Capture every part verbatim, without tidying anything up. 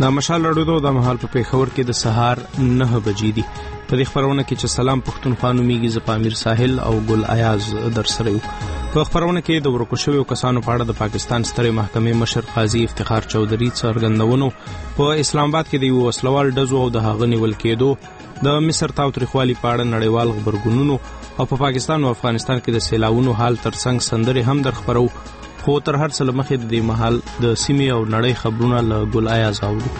د مشال رادیو د مهال په پیښور کې د سهار نه بجې دي. په دې خبرونه کې چې سلام پښتونخوا نومیږي، زه پامیر ساحل او ګل ایاز در سره یو. په خبرونه کې د ورکو شویو کسانو په اړه د پاکستان سترې محکمې مشر قاضي افتخار چودھری څرګندونو، په اسلام آباد کې د یو وسلوال ډزو او د هغه نیول کېدو، د مصر تاوتریخوالي په اړه نړیوال خبرګونونو او په پاکستان او افغانستان کې د سیلاوونو حال ترڅنګ سندرې هم در خبرو. خو تر هر څه مخکې د دې مهال د سیمې او نړۍ خبرونه له ګل ایاز اورو.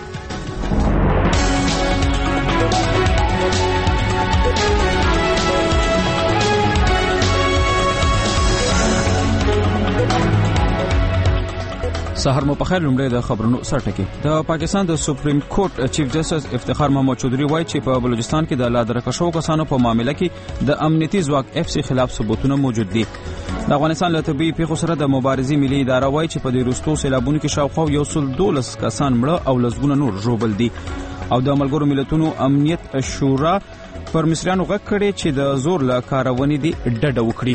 سحر مو په خیر. لومړی د خبرونو سرټکی. د پاکستان د سپریم کورټ چیف جسټس افتخار محمد چودھری وایي چې په بلوچستان کې د لادرکه شو کسانو په معاملې کې د امنیتي ځواک اف سی خلاف ثبوتونه موجود دي. د افغانستان له طبي پیښو سره د مبارزې ملي اداره وایي چې په دې وروستو سیلابونو کې شاوخوا یو سل دولس کسان مړه او لسګونه نور ژوبل دي. او د ملګرو ملتونو امنیت شورا پر مصریانو غږ کړی چې د زور له کارونې دي ډډه وکړي.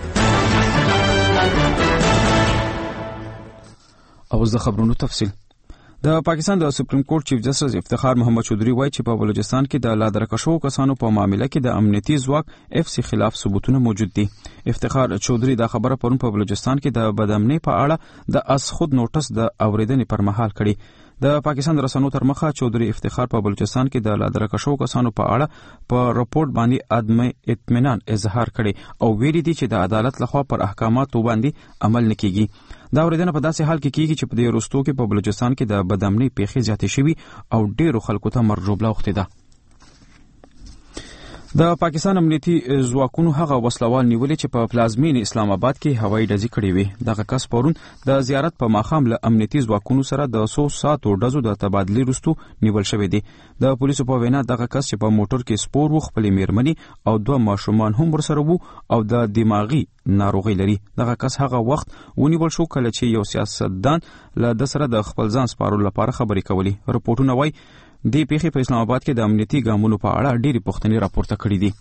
او زه خبرونو تفصیل. د پاکستان د سپریم کورټ چیف جسټس افتخار محمد چودھری وایي چې په بلوچستان کې د لادرکه شو کسانو په معاملې کې د امنیتي ځواک اف سی خلاف ثبوتونه موجود دي. افتخار چودھری دا خبره پرون په بلوچستان کې د بدامنۍ په اړه د اس خود نوټس د اوریدنې پر مهال کړي. د پاکستان رسنیو تر مخه چودھری افتخار په بلوچستان کې د لادرکه شو کسانو په اړه په رپورت باندې عدم اطمینان اظهار کړي او ویلي دي چې د عدالت لخوا پر احکاماتو باندې عمل نه کیږي. دا اوریدنه په داسې حال کې کیږي چې په دې وروستو کې په بلوچستان کې د بدامنۍ پیښې زیاتې شوي او ډیرو خلکو ته مرګ ژوبله اوښتې ده. د پاکستان امنیتي ځواکونو هغه وسلوال نیولې چې په پلازمین اسلام آباد کې هوایي ډزې کړې وې. دغه کس پرون د زیارت په ماښام له امنیتي ځواکونو سره د څو ساعتو ډزو د تبادلې وروسته نیول شوی دی. د پولیسو په وینا دغه کس چې په موټر کې سپور و، خپلې میرمنې او دوه ماشومان هم ورسره وو او د دماغي ناروغي لري. دغه کس هغه وخت ونیول شو کله چې یو سیاستدان له د سره د خپل ځان سپارلو لپاره خبرې کولې. رپورټونه وایي دې پیښې په اسلام آباد کې د امنیتي ګامونو په اړه ډېرې پوښتنې راپورته کړي دي.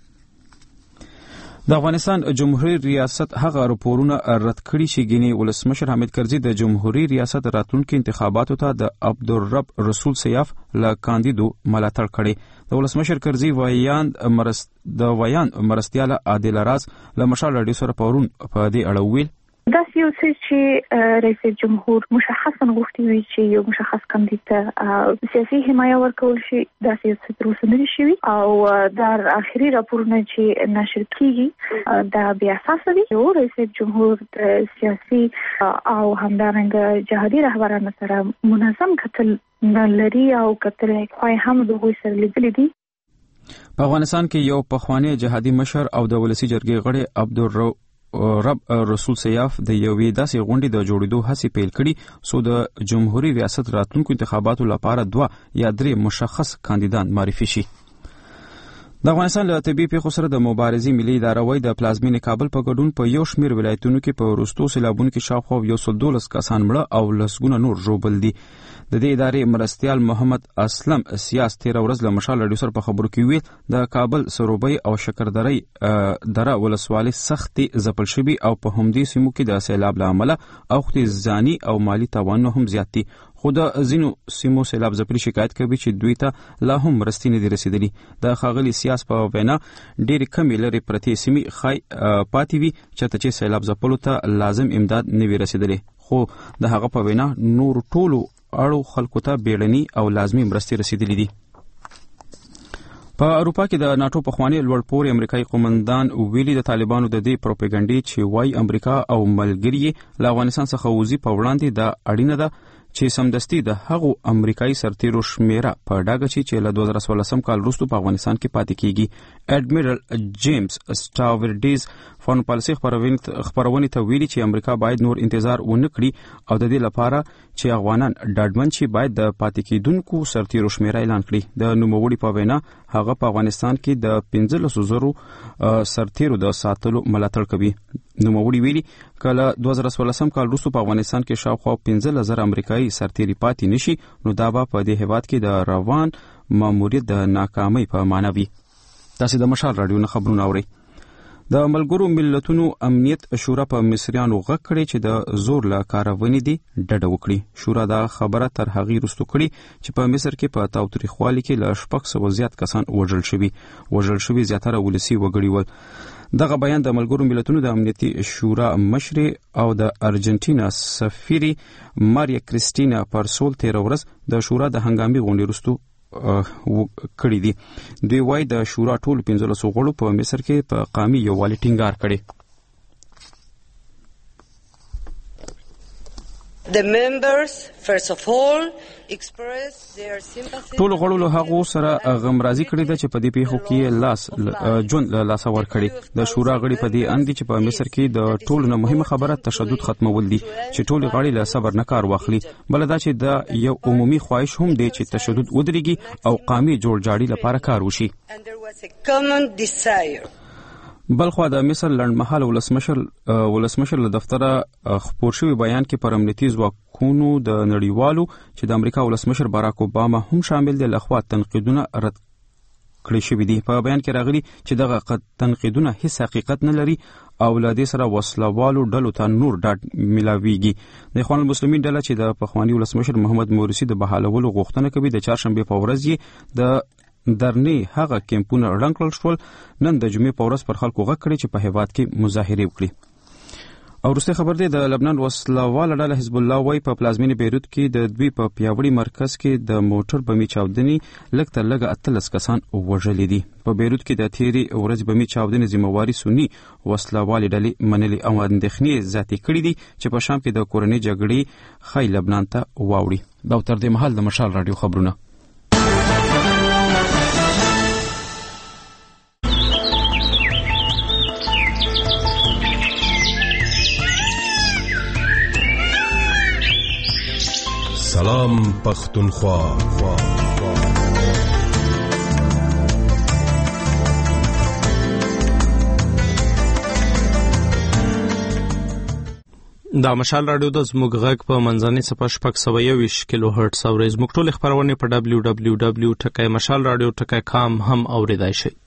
د افغانستان جمهوریت ریاست هغه راپورونه رد کړي چې ګینې ولسمشر حامد کرزي د جمهوریت ریاست راتلونکي انتخاباتو ته د عبدالرب رسول سیاف له کاندیدو ملاتړ کړي. د ولسمشر کرزي ویان مرست د ویان مرستیاله عادل راز له مشال رادیو سره پرون په دې اړه ویل دا یو څه چې رئیس جمهور مشخصا غوښتي وي چې یو مشخص کاندید ته سیاسي حمایه ورکول شي، دا یو څه تر اوسه نه شوي او دا اخري راپورونه چې نشر کیږي دا بیا اساس دي. یو رئیس جمهور د سیاسي او همدارنګه جهادي رهبرانو سره منظم کتل لري او کتل خو هم د هغوی سره لیدلي دي. په افغانستان کې یو پخوانی جهادي مشر او د ولسی جرګې غړی عبدالرب رب رسول سیاف د یوې داسې غونډې د جوړېدو هڅې پیل کړي څو د جمهوریت ریاست راتلونکو انتخاباتو لپاره دوه یا درې مشخص کاندیدان معرفي شي. د افغانستان له طبي پیښو سره د مبارزې ملي اداره وایي د پلازمین کابل په ګډون په یو شمېر ولایتونو کې په وروستو سیلابونو کې شاوخوا یو سل دولس کسان مړه او لسګونه نور ژوبل دي. د دې ادارې مرستیال محمد اسلم سیاس تیر ورځ له مشال رادیو سره په خبرو کې ویل د کابل سروبي او شکردرۍ دره ولسوالۍ سختې ځپل شوي او په همدې سیمو کې د سیلاب له امله اوښتې ځاني او مالي تاوانونه هم زیات دي. خو د ځینو سیمو سیلاب ځپلي شکایت کوي چې دوی ته لا هم مرستې نه دي رسیدلي. د ښاغلي سیاس په وینا ډېرې کمې لرې پرتې سیمې ښایي پاتې وي چېرته چې سیلاب ځپلو ته لازم امداد نه وي رسیدلی. خو د هغه په وینا نور ټولو اړو خلکو ته بیړني او لازمي مرستې رسیدلې دي. په اروپا کې د ناټو پخوانی لوړ پوړی امریکایي قومندان ویلي د طالبانو د دې پروپاګاندا چې وايي امریکا او ملګري له افغانستان څخه وځي په وړاندې د اړینه ده چې سمدستي د هغو امریکایي سرتیرو شمیره په ډاګه شي چې له دوه زره څوارلسم کال وروسته په افغانستان کې پاتې کیږي. اډمیرل جیمز سټاورډیز فارن پالیسي خبرونې ته ویلي چې امریکا باید نور انتظار ونه کړي او د دې لپاره چې افغانان ډاډمن شي باید د پاتې کیدونکو سرتیرو شمیره اعلان کړي. د نوموړي په وینا هغه په افغانستان کې د پنځلسو زرو سرتیرو د ساتلو ملاتړ کوي. نوموړي ویلي کله دوه زره څوارلسم کال وروسته په افغانستان کې شاوخوا پنځلس زره امریکایي سرتیري پاتې نشي نو دا به په دې هیواد کې د روان ماموریت د ناکامۍ په معنا وي. تاسو د مشال رادیو نه خبرونه اورئ. د ملګرو ملتونو امنیت شورا په مصریانو غږ کړی چې د زور له کارونې دی ډډه وکړي. شورا دا خبره تر هغې وروسته کړې چې په مصر کې په تاوتریخوالي کې له شپږ سوه زیات کسان وژل شوي وژل شوي زیاتره ولسي وګړي ول. دغه بیان د ملګرو ملتونو د امنیتي شورا مشرې او د ارجنټینا سفیري ماریا کریستینا پارسول تیر ورځ د شورا د هنګامي غونډې وروسته کړی دي. دوی وايي د شورا ټول پنځلسو غړو په مصر کې په قامي یووالي ټینګار کړی. The members first of all express their sympathy. ټول غړو له هغو سره غمرازي کړې ده چې په دې پیښو کې لاس ژوند له لاسه ورکړي. د شورا غړي په دې اند چې په مصر کې د ټولو نه مهمه خبره تشدد ختمول دي چې ټول غړي له صبر نه کار واخلي. بل دا چې د یو عمومي خواهش هم دی چې تشدد ودرېږي او قامي جوړ جاړي لپاره کار وشي. And there was a common desire. بلخوا د مصر لنډمهاله ولسمشر ولسمشر له دفتره خپور شوی بیان کې پر امنیتي ځواکونو د نړیوالو چې د امریکا ولسمشر باراک اوباما هم شامل دي لخوا تنقیدونه رد کړی شوی دي. په بیان کې راغلي چې دغه تنقیدونه هیڅ حقیقت نه لري او له دې سره وسلوالو ډلو ته نور ډاډ ملاویږي. د اخوان المسلمین ډله چې د پخوانی ولسمشر محمد مرسی د بحالولو غوښتنه کوي د چهارشنبه په ورځ یې د درنې هغه کیمپونه رنګ کړل شول. نن د جمعې په ورځ پر خلکو غږ کړی چې په هیواد کې مظاهرې وکړي. او وروستی خبر دی د لبنان وسلواله ډله حزب الله وايي په پلازمینې بیروت کې د دوی په پیاوړي مرکز کې د موټر بمي چاودنې لږ تر لږه اتلس کسان وژلي دي. په بیروت کې د تیرې ورځ بمي چاودنې ذمہواري سني وسلوالې ډلې منلي او اندېښنې زیاتې کړي دي چې په شام کې د کورنۍ جګړې ښایي لبنان ته واوړي. دا تر دې مهال د مشال راډیو خبرونه. سلام پختونخوا. دا مشال راډیو د زموږ غږ په منځنۍ صفحه شپږ سوه یوویشت کیلو هرټز اورئ. زموږ ټولې خپرونې په ډبلیو ډبلیو ډبلیو ټکی مشال راډیو ټکی کام هم اورېدای شئ.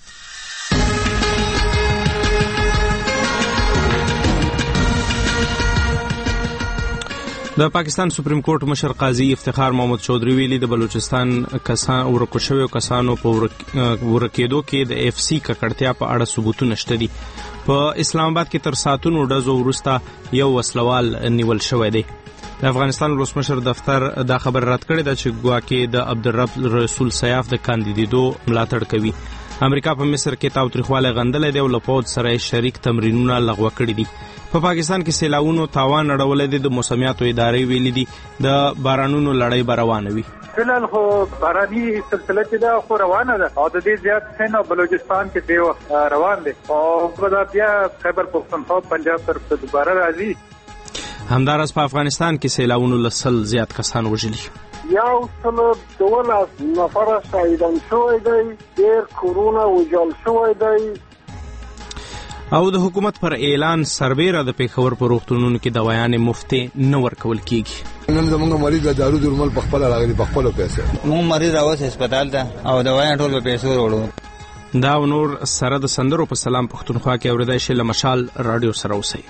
د پاکستان سپریم کورټ مشر قاضي افتخار محمد چودھری ویلي د بلوچستان کسان ورکو شویو کسانو په ورکېدو کې د اف سی ککړتیا په اړه ثبوتونه شته دي. په اسلام آباد کې تر ساعتونو ډزو وروسته یو وسلوال نیول شوی دی. د افغانستان ولسمشر دفتر دا خبر رد کړی ده چې ګواکې د عبدالرب رسول سیاف د کاندیدېدو ملاتړ کوي. امریکا په مصر کې تاوتریخوالی غندلی دی او له پوځ سره شریک تمرینونه لغوه کړي دي. په پاکستان کې سیلاونو تاوان اړولی دی. د موسمیاتو ادارې ویلي دي د بارانونو لړۍ به روانه وي. فلحال خو باراني سلسله چې ده خو روانه ده او د دې زیات سند او بلوچستان کې دی روان دی او په بیا خیبر پختونخوا پنجاب طرف ته دوباره راځي. همداراز په افغانستان کې سیلاونو له سل زیات کسان وژلي. یو سل دولس نفره شهیدان شوی دی، ډېر کورونه ویجاړ شوی دی. او د حکومت پر اعلان سربیره د پیښور په روغتونونو کې دوايانې مفتې نه ورکول کیږي. نن زموږ مریض د دارو درمل په خپل راغلي په خپل پیسې. موږ مریض راوځي هسپتال ته او دوايان ټول په پیسو وروړو. دا نور سره د سندرو په سلام پختونخوا کې اوریدای شي. له مشال رادیو سره اوسئ.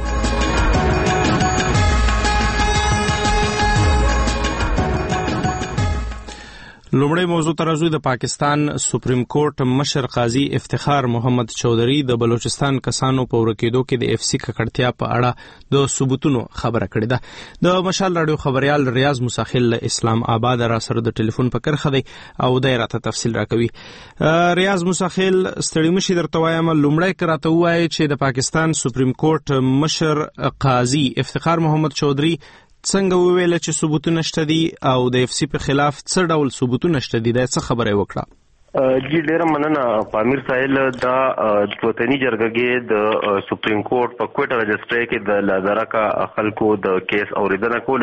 لومړی موضوع ترازوی د پاکستان سپریم کورټ مشر قاضي افتخار محمد چودھری د بلوچستان کسانو په ورکېدو کې د اف سی ککړتیا په اړه د ثبوتونو خبره کړې ده. د مشال راډیو خبريال ریاض مساخل اسلام آباد را سره د ټلیفون په کرخه دی او د راته تفصیل راکوي. ریاض مساخل ستړي مشي درته وایم لومړی کراته وایي چې د پاکستان سپریم کورټ مشر قاضي افتخار محمد چودھری څنګه وویل چې ثبوتونه شته دي او د اف سی په خلاف څه ډول ثبوتونه شته دي دا څه خبره وکړه؟ جی ډیره مننه پامیر ساحل. دا وطني جرګه د سپریم کورټ په کوټه رجسټري کې د لازرکا خلکو د کیس اوریدنه کوله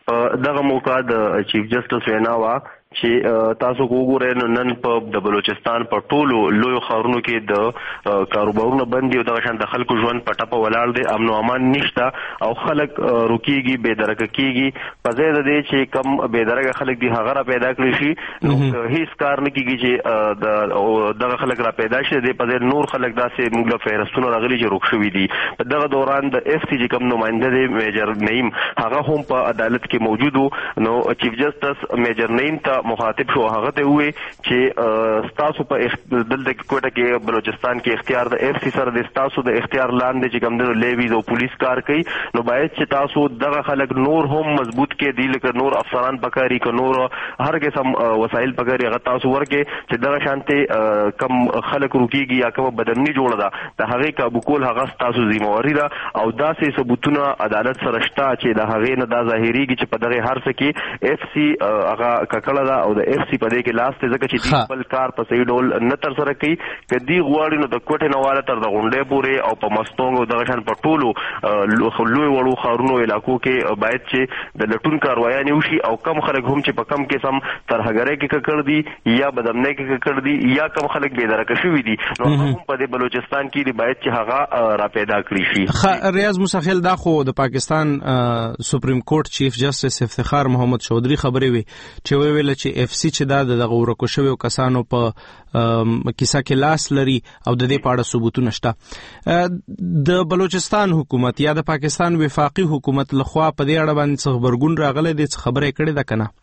په دغه موقع د چیف جسټس وینا وا چې تاسو وګورئ نو نن په د بلوچستان په ټولو لوی ښارونو کې د کاروبارونو بندي او د شان د خلکو ژوند په ټپه ولاړ دی، امن او امان نشته او خلک روکيږي، بے درکه کیږي. په ځای د دې چې کم بے درکه خلک دي هغه را پیدا کړی شي نو هیڅ کار نه کیږي چې د دغه خلک را پیدا شي. د په ځای نور خلک داسې موږ له فهرستونو راغلي چې روک شوي دي. په دغه دوران د اف سی چې کم نماینده دی میجر نعیم هغه هم په عدالت کې موجود وو. نو چیف جسټس میجر نعیم ته مخاطب شو، هغه ته وې چې ستاسو په دلته کوټه کې بلوچستان کې اختیار د اف سی سره د ستاسو د اختیار لاندې چې کوم د لیویز او پولیس کار کوي، نو باید چې تاسو دغه خلک نور هم مضبوط کې دی، لکه نور افسران پکاري که نور هر قسم وسایل پکاري هغه تاسو ورکې چې دغه شانته کم خلک روکيږي یا کوم بدمني جوړه ده د هغې کابو کول هغه تاسو ذمہواري ده. او داسې ثبوتونه عدالت سره شته چې د هغې نه دا ظاهرېږي چې په دغه هر څه کې اف سی هغه ککړه ده او د اف سی په دې کې لاس ته ځکه چې دوی خپل کار په صحیح ډول نه ترسره کوي. که دوی غواړي نو د کوټې نه واله تر د غونډۍ پورې او په مستونګ او دغه شان په ټولو لوی وړو ښارونو علاقو کې باید چې د لټون کاروایانې وشي او کم خلک هم چې په کم قسم ترهګرۍ کې ککړ دي یا بدامنۍ کې ککړ دي یا کم خلک بې درکه شوي دي نو هغه هم په دې بلوچستان کې دي باید چې هغه را پیدا کړي شي. ریاض موسی دا خو د پاکستان سپریم کورټ چیف جسټس افتخار محمد چودھری خبرې وي چې ویل چې اف سی چې دا دغه ورکو شویو کسانو په کیسه کې لاس لري او د دې په اړه ثبوتونه شته. د بلوچستان حکومت یا د پاکستان وفاقي حکومت لخوا په دې اړه باندې څه خبرګون راغلی دی، څه خبرې کړې ده کنه؟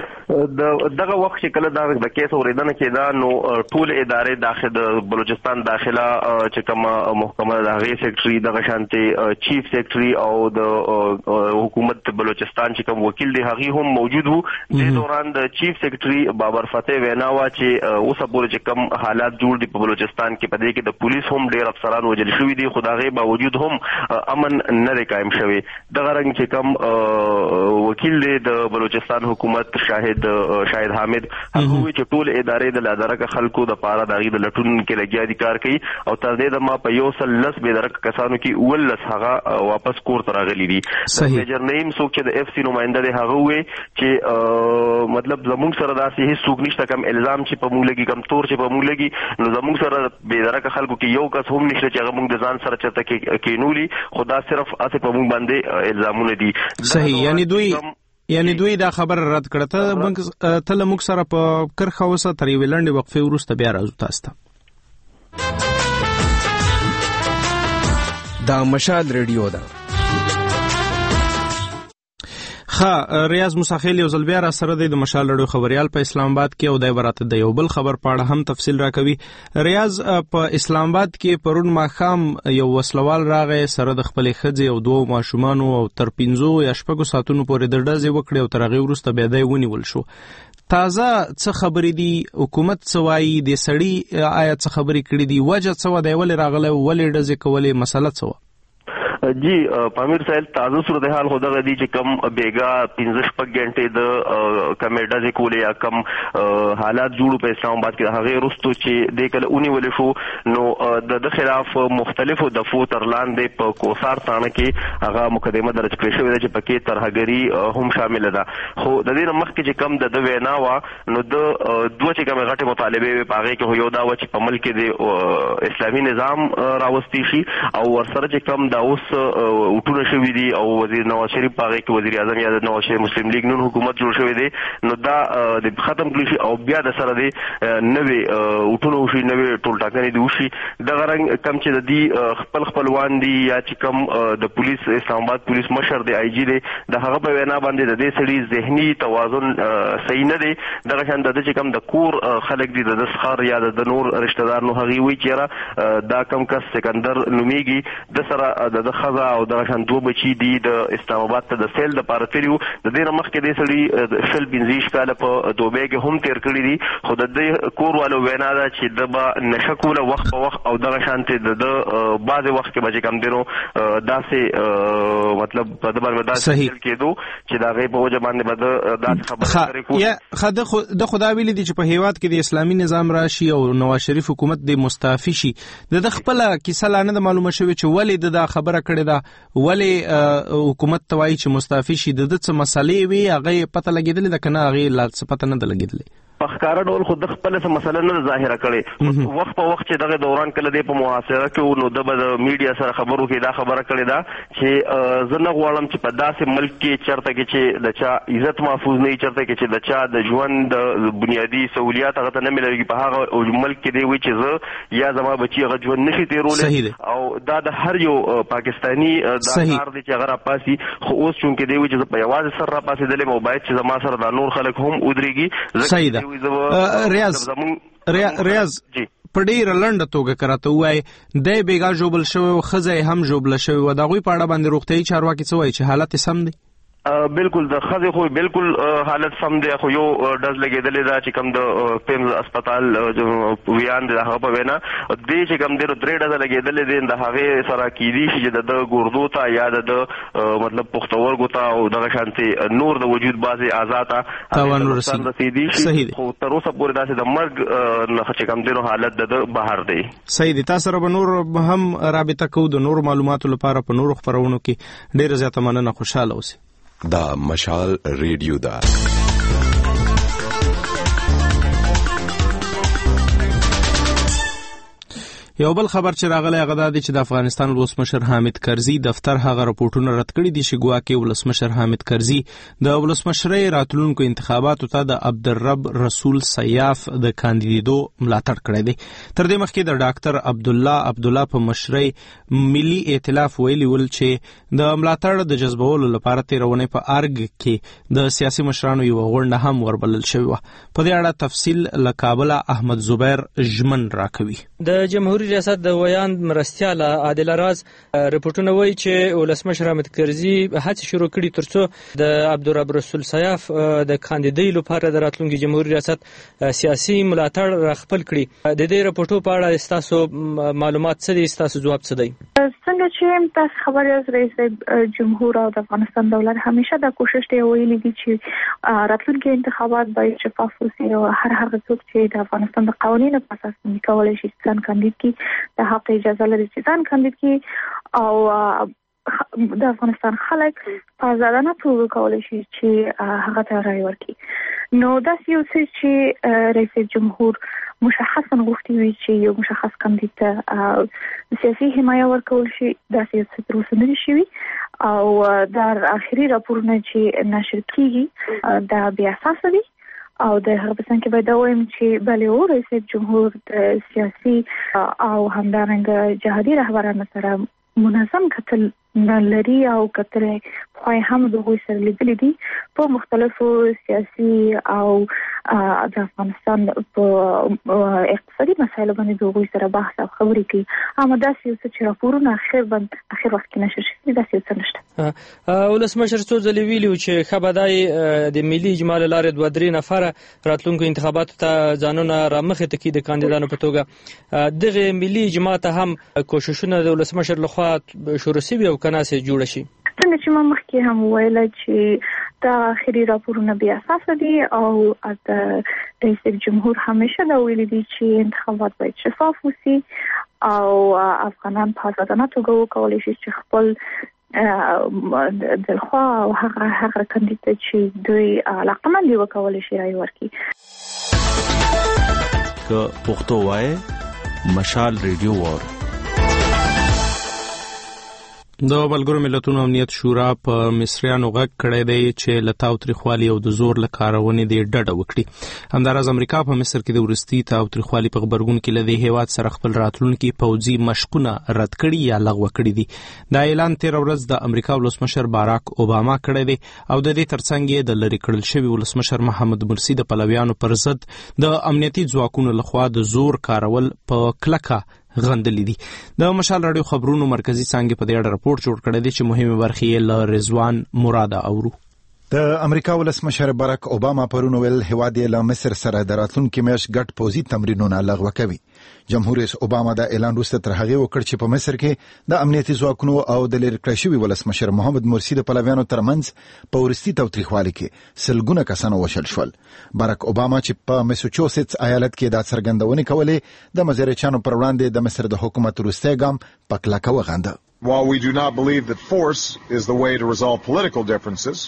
دغه وخت چې کله دا د کیس اوریدنه کېده نو ټول ادارې داخله د بلوچستان داخله چې کوم محکمه د هغې سیکرټري دغه شانتې چیف سیکرټري او د حکومت بلوچستان چې کوم وکیل دی هغې هم موجود وو. دې دوران د چیف سیکرټري بابر فتح وینا وه چې اوسه پورې چې کوم حالات جوړ دي په بلوچستان کې په دې کې د پولیس هم ډېر افسران وژل شوي دي خو د هغې باوجود هم امن نه دی قایم شوی. دغه رنګ چې کوم وکیل دی د بلوچستان حکومت شاهد شاهد حامد هغه وی چې ټول ادارې د لادرکه خلکو د پاره دغه د لټون کې لګیا دي کار کوي او تر دې د ما په یو سل لس به درک کسانو کې ولس هغه واپس کور ته راغلي دي. میجر نعیم څوک چې د اف سی نماینده دی هغه وی چې مطلب زموږ سره داسې هیڅ څوک نشته کم الزام چې په موږ لګي کم تور چې په موږ لګي نو زموږ سره به درک خلکو کې یو کس هم نشته چې هغه موږ د ځان سره چرته کې کینولي خدا صرف اسه په موږ باندې الزامونه دي. صحیح، یعنی دوی یعنی دوی دا خبر رد کړه. ته تل موږ سره په کرخه اوسه تر یوې لنډې وقفې وروسته بیا راځو تاسو ته. دا مشال ریډیو ده. ها ریاض مساخیل یو ځل بیا را سره دی د مشال ریډیو خبريال په اسلام آباد کې او د براته د یو بل خبر په اړه هم تفصیل راکوي. ریاض په اسلام آباد کې پرون ماخام یو وسلوال راغی سره د خپل خځې او دوه ماشومان او تر پنځو یا شپږو ساعتونو پورې د ډزې وکړې او تر هغې وروسته بیا دی ونیول شو. تازه څه خبرې دي؟ حکومت څه وایي؟ د سړي آیا څه خبرې کړې دي؟ وجه څه وه؟ دی ولې راغلی؟ ولې ډزې کولې؟ مسله څه وه؟ جی پامیر صاحب تازه صورتحال خو دغه دی چې کم بیګا پنځه شپږ غنټې د کمیډا ځې کولې یا کم حالات جوړو په اسلام آباد کې د هغې وروستو چې دې کله ونیولې شو نو د خلاف مختلفو دفعو تر لاندې په کوثار تاڼه کې هغه مقدمه درج کړې شوې ده چې پکې ترهګري هم شامله ده. خو د دې نه مخکې چې کم د ده وینا وه نو د دوه چې کومې غټې مطالبې وې په هغې کې خو یو دا وه چې په ملک کې د اسلامي نظام راوستی شي او ورسره چې کم دا اوس وټونه شوي دي او وزیر نواز شریف په هغې کې وزیر اعظم یا د نواز شریف مسلم لیگ نون حکومت جوړ شوی دی نو دا د ختم کړي شي او بیا د سره دی نوې وټونه وشي نوې ټولټاکنې دي وشي. دغه رنګ کم چې د دې خپل خپلوان دي یا چې کم د پولیس اسلام آباد پولیس مشر دی آی جي دی د هغه په وینا باندې د دې سړي ذهني توازن صحیح نه دی. دغه شان د چې کم د کور خلک دي د سخر یا د نور رشتہ دار نو هغې وایي چې دا کم کس سکندر نومیږي د سره د خزا او دغه شان دوه بچي دي د اسلام آباد ته د سیل دپاره تللي وو. د دې نه مخکې دې سړي شل پنځه کاله په دوبۍ کې هم تېر کړي دي خو د دې کور والو وینا ده چې ده به نشه کوله وخت په وخت او دغه شانتې د ده بعضې وخت کې به چې کم دی نو داسې مطلب په ده باندې به داسې کېدو چې د هغې په وجه باندې به ده داسې خبرې کوي. ده خو دا ویلي دي چې په هېواد کې د اسلامي نظام راشي او نواز شریف حکومت د مستعفي شي. د ده خپله کیسه لا نه ده معلومه شوې چې ولې ده دا خبره کړې ده ولې حکومت توای چې مستعفي شي د څه مسلې وي هغه پته لګیدلې ده کنه هغه لا څه پته نه لګیدلې په ښکارا ډول خو د خپل څه مسله نه ظاهره کړي وخت په وخت چې دغه دوران کله دی په محاصره کې نو د بد میډیا سره خبرو کې دا خبره کړې ده چې زه نه غواړم چې په داسې ملک کې چرته کې چې د چا عزت محفوظ نه چرته کې چې د چا د ژوند د بنیادی سہولیات هغه ته نه ملوي په هغه ملک کې دی وي چې زه یا زما بچي هغه ژوند نشي تیرولای او دا د هر یو پاکستانی دا کار دی چې هغه راپاسي خو اوس چونکې دی وي چې په یوازې سر راپاسېدلې مو باید چې زما سره د نور خلک هم ودرېږي ریاض ریاض په ډیره لنډه توګه کراته وای د بیګا جوبل شوی او خزه هم جوبل شوی و دغه په اړه باندې روغتي چارواکي څه وایي چې حالت سم دی بالکل د خزه خو بالکل حالت سم دی خو یو ډز لګیدلې دا چې کوم د پیمز هسپتال ویان د هغه په وینا د چې کوم د درې ډز لګیدلې دي د هغه سره کیدی چې د ګردو ته یا د مطلب پختورګو ته او د شانتي نور د وجود بازي آزاد تاوان رسیدي صحیح خو تر اوسه پورې داسې د مرګ نه چې کوم د حالت د بهر دی صحیح دي تاسو سره به نور هم رابطه کوو د نور معلوماتو لپاره په نور خبرونو کې ډیره زیاته مننه خوشاله اوسئ دا مشال ریډیو دا یو بل خبر چې راغلی هغه دا دی چې د افغانستان ولسمشر حامد کرزي دفتر هغه راپورټونه رد کړي دي چې ګواکې ولسمشر حامد کرزي د ولسمشرۍ راتلونکو انتخاباتو ته د عبدالرب رسول سیاف د کاندیدو ملاتړ کړی دی تر دې مخکې د ډاکټر عبدالله عبدالله په مشرۍ ملي ائتلاف ویلي ول چې د ملاتړ د جذبولو لپاره تیرونې په ارګ کې د سیاسي مشرانو یو غونډه هم وربلل شوې وه په دې اړه تفصیل له کابل احمد زبیر ژمن راکوي د جمهوریت ریاست د ویان مرستیاله عادل راز رپورټونه وایي چې ولسمشر حامد کرزي هڅې شروع کړي ترڅو د عبدالرب رسول سیاف د کاندیدۍ لپاره د راتلونکي جمهوریت ریاست سیاسي ملاتړ خپل کړي د دې رپورټو په اړه تاسو معلومات څه دي تاسو ځواب څه دی څنګه چې تاسو خبري از رئیس جمهور او د افغانستان دولت همیشه د کوشش دی ویلي دي چې راتلونکي انتخابات باید شفاف وي او هر هغه څوک چې د افغانستان د قوانینو په اساس کولای شي ځان کاندید کړي د حق اجازه لري چې ځان کاندید کړي او د افغانستان خلک په ازادانه توګه کولای شي چې هغه ته رائے ورکړي نو دا یو څه چې رئیس جمهور مشخصا غوښتي وي چې یو مشخص کاندید ته سیاسي حمایه ورکول شي دا یو څه تر اوسه نه شوي او د اخري راپورونه چې نشر کیږي دا بیا اساس دي او د هغه په څنګه باید وایم چې بلې او رئیس جمهور د سیاسي او همدارنګه جهادي رهبرانو سره منظم کتل لري او کتل خو هم د غوښ سره لیدل دي په مختلفو سیاسي او د افغانستان په اقتصادي مسایلو باندې د غوښ سره بحث او خبرې کوي اما دا چې راپورونه اخر باندې اخر وخت کې نشر شي دا څه نشته ولسمشر څو ځلې ویلي چې خبردای د ملي اجماع لاره دوه درې نفر راتلونکو انتخاباتو ته ځانونه رامخې ته کې د کاندیدانو په توګه دغه ملي اجماع ته هم کوششونه د ولسمشر لخوا شروع شوي او کنه سي جوړ شي څنګه چې ما مخکې هم ویل چې دا اخري راپورونه بیا اساس دي او د رئیس جمهور همیشه دا ویلي دي چې انتخابات باید شفاف وي او افغانان په ازادانه توګه وکولای شي چې خپل دلخوا او هغه هغه کاندید چې دوی علاقمند دي وکولای شي رائے ورکړي که پښتو وای مشال ریډیو وور د ملګرو ملتونو امنیت شورا په مصریانو غږ کړی دی چې له تاوتریخوالي او د زور له کارونې د ډډه وکړي همداراز امریکا په مصر کې د ورستي تاوتریخوالي په خبرګون کې له دې هیواد سره خپل راتلونکي پوځي مشقونه رد کړي یا لغوه کړي دي دا اعلان تیر ورځ د امریکا ولسمشر باراک اوباما کړی دی او د دې ترڅنګ یې د لری کړل شوی ولسمشر محمد مرسی د پلویانو پر ضد د امنیتي ځواکونو لخوا د زور کارول په کلکه غندلې دي د مشال رادیو خبرونو مرکزی څنګه په دې اړه راپور جوړ کړی دی چې مهمه برخه یې له رضوان مراده اورو د امریکا ولسمشر باراک اوباما پرون ویل هیواد یې له مصر سره د راتلونکي میاشت ګډ پوځي تمرینونه لغوه کوي. جمهور رئیس اوباما دا اعلان وروسته تر هغې وکړ چې په مصر کې د امنیتي ځواکونو او د لرې کړی شوي ولسمشر محمد مرسي د پلویانو ترمنځ په وروستي تاوتریخوالي کې سلګونه کسان وشل شول. باراک اوباما چې په میساچوسیټس ایالت کې دا څرګندونې کولې د مزارچیانو پر وړاندې د مصر د حکومت وروستی ګام په کلکه وغنده. While we do not believe that force is the way to resolve political differences,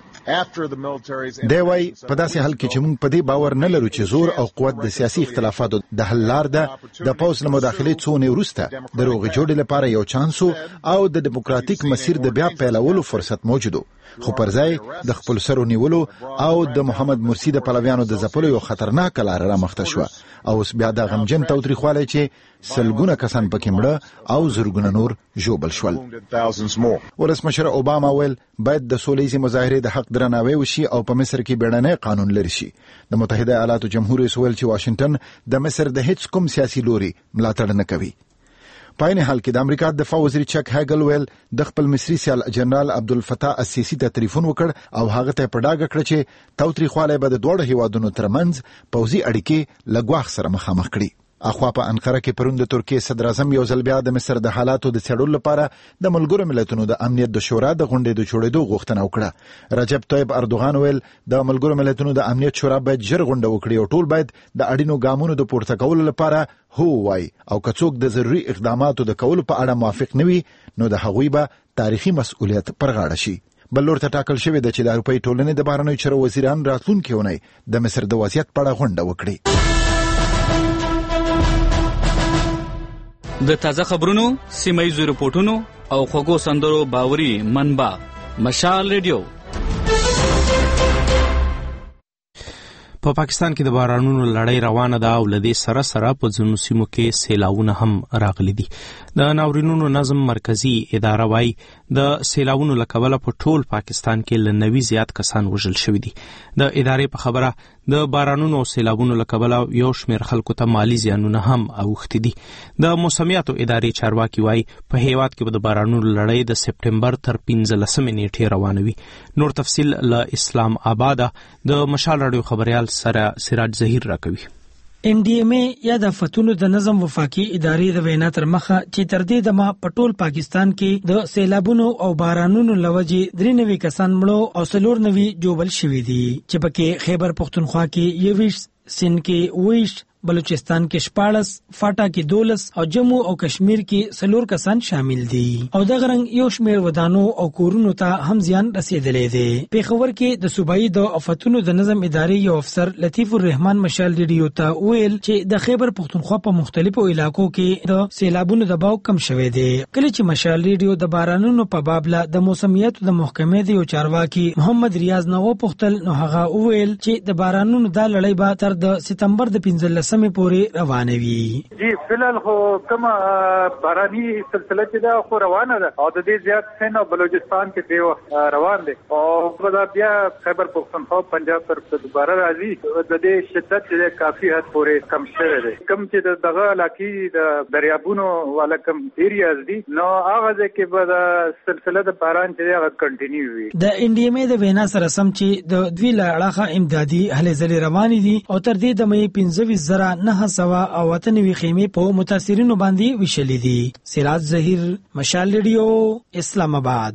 دی وای په داسې حال کې چې موږ په دې باور نه لرو چې زور او قوت د سیاسي اختلافاتو د حل لار ده، د پوځ له مداخلې څو نه وروسته د روغې جوړې لپاره یو چانس او د دیموکراتیک مسیر د بیا پیلولو فرصت موجود و، خو پر ځای د خپل سرو نیولو او د محمد مرسي د پلویانو د ځپلو یو خطرناک لار رامخته شوه او اوس بیا د غمجن تاوتریخوالی چې سلګونه کسان پکې مړه او زرګونه نور ژوبل شول. ولسمشر اوباما ویل باید د سولهییزې مظاهرې د حق درناوی وشي او په مصر کې بیړنی قانون لري شي. د متحده ایالاتو جمهور رئیس ویل چې واشنگټن د مصر د هیڅ کوم سیاسي لوري ملاتړ نه کوي. په عین حال کې د امریکا دفاع وزیر چک هاګل ویل د خپل مصري سیال جنرال عبدالفتاح السیسی ته ټلیفون وکړ او هغه ته په ډاګه کړ چې تاوتریخوالی به د دواړو هیوادونو ترمنځ پوځي اړیکې له ګواښ سره مخامخ کړي. اخوا په انقره کې پرون د ترکیې صدر اعظم یو ځل بیا د مصر د حالاتو د څېړلو لپاره د ملګرو ملتونو د امنیت د شورا د غونډې د جوړېدو غوښتنه وکړه. رجب طیب اردوغان ویل د ملګرو ملتونو د امنیت شورا باید ژر غونډه وکړي او ټول باید د اړینو ګامونو د پورته کولو لپاره هو وای او که څوک د ضروري اقداماتو د کولو په اړه موافق نه وي نو د هغوی به تاریخي مسؤلیت پر غاړه شي. بل لور ته ټاکل شوې ده چې د اروپایي ټولنې د بهرنیو چارو وزیران راتلونکې اونۍ د مصر د وضعیت په اړه غونډه وکړي. د تازه خبرونو، سیمه ییزو رپورټونو او خوږو سندرو باوري منبع مشال ریډیو. په پاکستان کې د بارانونو لړۍ روانه ده او لدې سره سره په ځینو سیمو کې سیلاونه هم راغلي دي. د ناورینونو نظم مرکزی اداره وايي د سیلاونو له کبله په ټول پاکستان کې له نوي زیات کسان وژل شوي دي. د ادارې په خبره د بارانونو او سیلابونو له کبله یو شمېر خلکو ته مالي زیانونه هم اوښتي دي. د موسمیاتو ادارې چارواکي وايي په هیواد کې به د بارانونو لړۍ د سپټمبر تر پنځلسمې نیټې روانه وي. نور تفصیل له اسلام آباده د مشال راډیو خبريال سره سراج ظهیر راکوي. ان ډي ام یا د فتونو د نظم وفاقي ادارې د وینا تر مخه چې تر دې دمه په ټول پاکستان کې د سیلابونو او بارانونو لوجې درې نوي کسان مړو او څلور نوي جوبل شوي دي چې پکې خیبر پختونخوا کې یویش، سند کې ویش، بلوچستان کې شپاړس، فاټا کې دولس او جموں او کشمیر کې څلور کسان شامل دي او د غرنګ یو شمېر ودانو او کورونو ته هم زیان رسیدلې دي. پیښور کې د صوبایي د آفتونو د نظم ادارې یو افسر لطیف الرحمن مشال ریډیو ته ویل چې د خیبر پختونخوا په مختلفو علاقو کې د سیلابونو دباو کم شوی دی. کله چې مشال ریډیو د بارانونو په باب له د موسمیاتو د محکمې د یو چارواکي محمد ریاض نو پختل نو هغه ویل چې د بارانونو د لړۍ به تر د ستمبر د پنځلسمې پورې روانه وي. جی فلحال خو کومه باراني سلسله چې دا خو روانه ده او د دې زیات سند او بلوچستان کې دی روان دي او په بیا خیبر پختونخوا پنجاب طرف ته دوباره راځي. د دې شدت چې کافي حد پورې کم شوی دی. کم چې دغه علاقې د دریابونو والا کم ایریاز دي نو هغه ځکه به د سلسله د باران چې هغه کنټینیو وي. د ان ډي ام د وینا سره سم چې د دوی له اړخه امدادي هلې ځلې روانې دي او تر دې د مې پنځه ویشت زره نه سوا او وطنوي خیمې په متاثرینو باندې وشلې دي. سراج ظهیر، مشال ریډیو، اسلام آباد.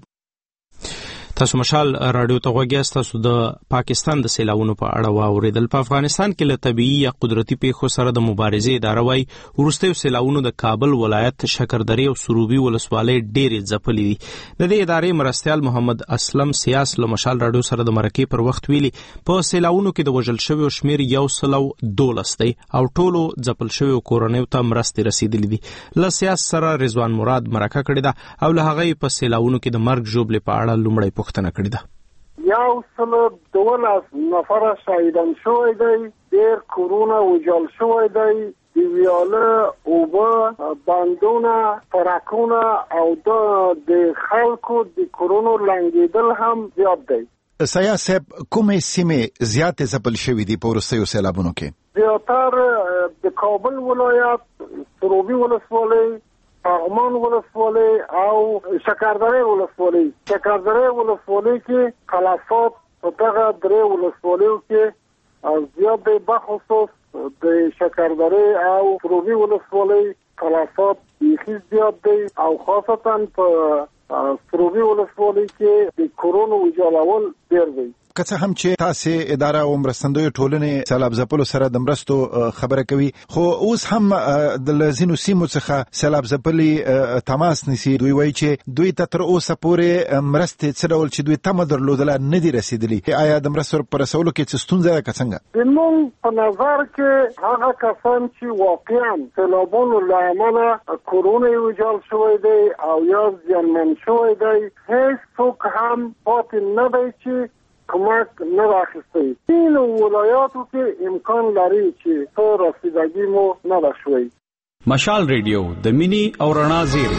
تاسو مشال راډیو ته غوږ یاست. تاسو د پاکستان د سیلاونو په اړه واوریدل. په افغانستان کې له طبيعي یا قدرتي پیښو سره د مبارزې اداره وايي وروستیو سیلاونو د کابل ولایت شکردرې او سروبي ولسوالۍ ډېرې ځپلې دي. د دې ادارې مرستیال محمد اسلم سیاس له مشال راډیو سره د مرکې پر وخت ویلي په سیلاونو کې د وژل شویو شمیر یو سل او دولس دی او ټولو ځپل شویو کورنیو ته مرستې رسیدلې دي. له سیاس سره رضوان مراد مرکه کړې ده او له هغه په سیلاونو کې د مرګ ژوبلې په اړه لومړی پوښتنه کړې ده. یو سل دولس نفر شهیدان شوی دی، ډېر کورونه ویجاړ شوی دی، د ویاله اوبه بندونه پراکونه او د خلکو د کورونو لنګېدل هم زیات دی. سیاس صاحب کومې سیمې زیاتې ځپل شوي دي په وروستیو سیلابونو کې؟ زیاتر د کابل ولایت، سروبي ولسوالۍ، پغمان ولسوالۍ او شکردرې ولسوالۍ. شکردرې ولسوالۍ کې خلافات په دغه درې ولسوالیو کې زیات دی، بخصوص د شکردرې او سروبي ولسوالۍ تلفات بیخي زیات دی او خاصتا په سروبي ولسوالۍ کې د کرونا وجالول ډېر دی. که څه هم چې تاسو اداره او مرستندوی ټولنې سیلاب ځپلو سره د مرستو خبره کوي، خو اوس هم د لزینو سیمو څخه سیلاب ځپلي تماس نیسي. دوی وایي چې دوی ته تر اوسه پورې مرستې څه ډول چې دوی تمه درلودله نه دي رسیدلي. آیا د مرستو په رسولو کې څه ستونزه ده که څنګه؟ زموږ په نظر کې هغه کسان چې واقعا سیلابونو له امله کرونا یې ویجاړ شوی دی او یا زیانمن شوی دی، هیڅ څوک هم پاتې نه دی چې کمک نه راخسته. این ولایاتو کې امکان لري چې څه رسیدګي مو نه راشوي. مشال ریډیو د مینی او رڼا زیری.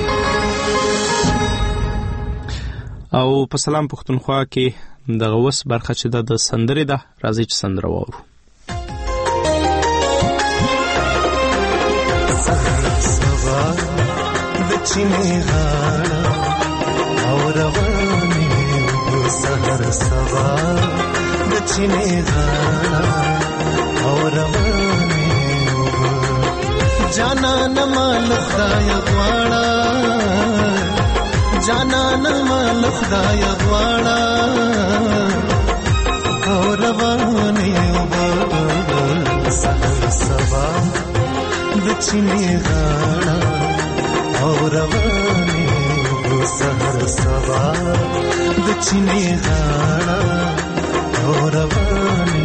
او په سلام پښتونخوا کې دغه وس برخه چې د سندرې ده، راځي چې سندره واورو. سبا د چینه غاړه او روانه سحر سبا د چینه غاړه او روانه جانا نمال خدای غواړه جانا نمال خدای غواړه او روانه سحر سبا د چینه غاړه او روانه سحر سبا د چینه غاړه او روانه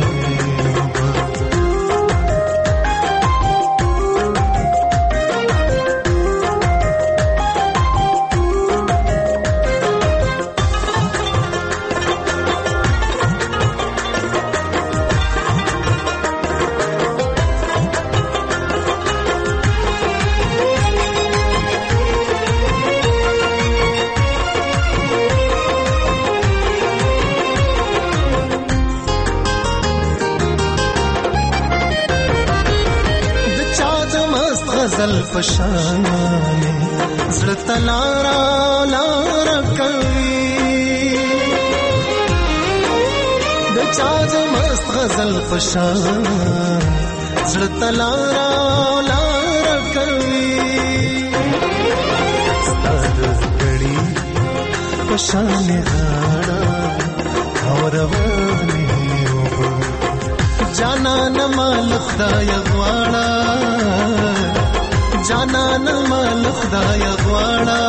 غزل پشانه زړه تلارا لارا کوي د چا مست غزل پشانه زړه تلارا لارا کوي ستاد کړي پشانه غاړه او روانه جانا نمال خدای غواړه جانا نمال خدای غواړه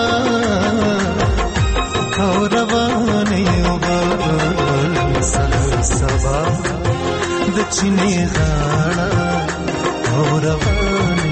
او روانه یو بل سحر سبا د چینه غاړه او روانه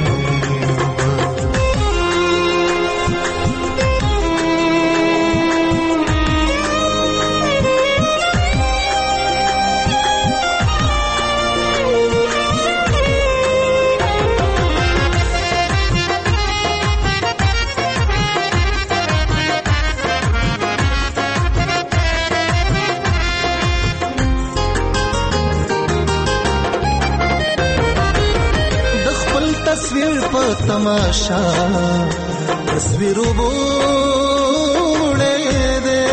تصویر په تماشا تصویر وبوړې دې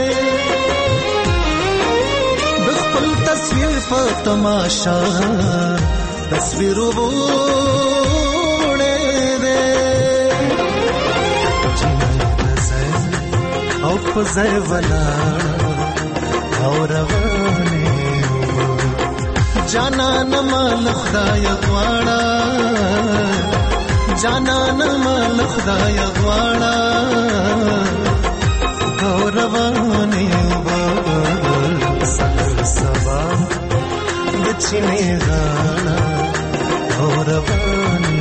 د خپل تصویر په تماشا تصویر وبوړې دې او په ځای ولاړ او روانه جانا نمال خدای غواړه جانا نمال خدای غواړه او روانه وبل سحر سبا د چینه غاړه او روانه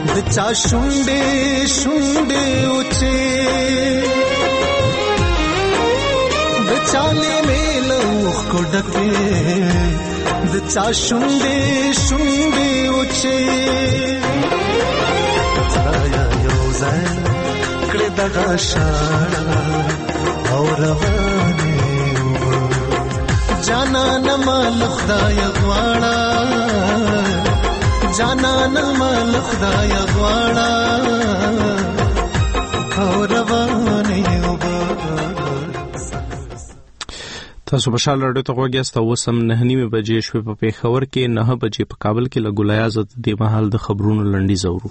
د چا شونډې شونډې اوچې د چالې میلوخ کو ډکې د چا شونډې شونډې اوچې خدایا یو ځای کړې دغه شاړه او روانې جانان مال خدای غواړه جانان مال خدای غواړه او روانې تاسو په شال راډیو ته غوږیاست. اوسم نه نیمه بجې شوې په پیښور کې، نه بجې په کابل کې. له ګلایاز د مهال د خبرونو لنډیز اورو.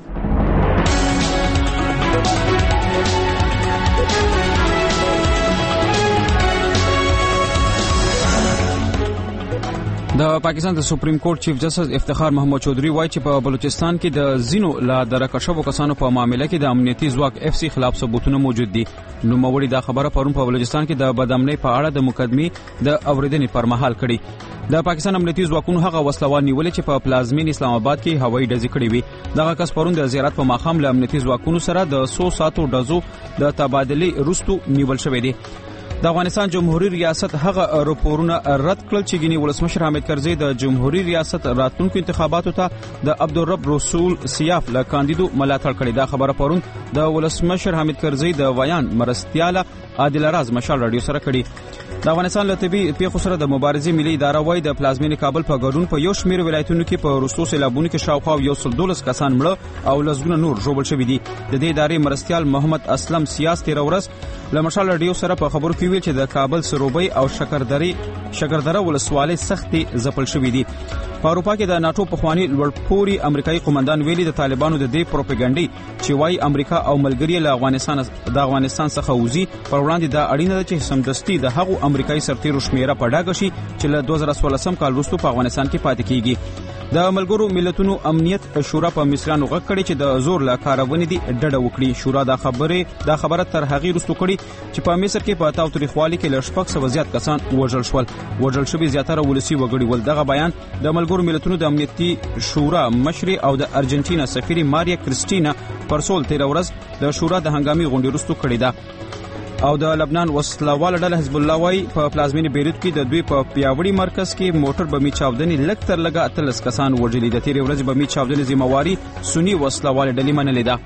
د پاکستان د سپریم کورټ چیف جسټس افتخار محمد چودھری وایي چې په بلوچستان کې د زینو لا درکه شوو کسانو په معاملې کې د امنیتي ځواک اف سی خلاف ثبوتونه موجود دي. نو موري دا خبره پرون په بلوچستان کې د بدامنۍ په اړه د مقدمې د اوریدنې پر مهال کړي. د پاکستان امنیتي ځواکونو هغه وسلوال نیولې چې په پلازمین اسلام آباد کې هوایي ډزې کړې وي. دغه کس پرون د زیارت په ماښام له امنیتي ځواکونو سره د څو ساعتو ډزو د تبادلې وروسته نیول شوی دی. د افغانستان جمهوریت ریاست هغه راپورونه رد کړل چې ګینی ولسمشر حامد کرزی د جمهوریت ریاست راتلونکو انتخاباتو ته د عبدالرب رسول سیاف له کاندیدو ملاتړ کړی. دا خبره پرون د ولسمشر حامد کرزی د ویان مرستیاله عادل راز مشال رادیو سره کړي. د افغانستان له طبي پیښو سره د مبارزې ملي اداره وايي د پلازمین کابل په ګډون په یو شمېر ولایتونو کې په روسو سیلابونو کې شاوخوا یو سل دولس کسان مړه او لسګونه نور ژوبل شوي دي. د دې ادارې مرستیال محمد اسلم سیاس تیر ورځ له مشال رادیو سره په خبرو کې ویل چې د کابل سروبي او شکردري شکردره ولسوالۍ سختي ځپل شوې دي. په اروپا کې د ناتو پخوانی لوړپوړي امریکایي قومندان ویلي د طالبانو د دې پروپاګاندا چې وايي امریکا او ملګری له افغانستان د افغانستان څخه وځي پر وړاندې دا اړینه ده چې سمدستي د هغو امریکایي سرتیرو شمیره په ډاګه شي چې له دوه زره څوارلسم کال وروسته په افغانستان کې پاتې کیږي. د ملګرو ملتونو امنیت شورا په مصرانو غږ کړي چې د زور له کارونې دي ډډه وکړي. شورا دا خبره دا خبره تر هغې وروسته کړي چې په مصر کې په تاوتریخوالي کې له شپږ سوه زیات کسان وژل شول. وژل شوي زیاتره ولسي وګړي ول. دغه بیان د ملګرو ملتونو د امنیتي شورا مشر او د ارجنټینا سفیر ماریا کریسټینا پرسول تیر ورځ د شورا د هنګامي غونډې وروسته کړي ده. او د لبنان وسلوال ډله حزب الله وايي په پلازمین بیروت کې د دوی په پیاوړي مرکز کې موټر بمي چاودنې لږ تر لږه اتلس کسان وژلي. د تیرې ورځې بمي چاودنې ذمہواري سني وسلوال ډلې منلې ده.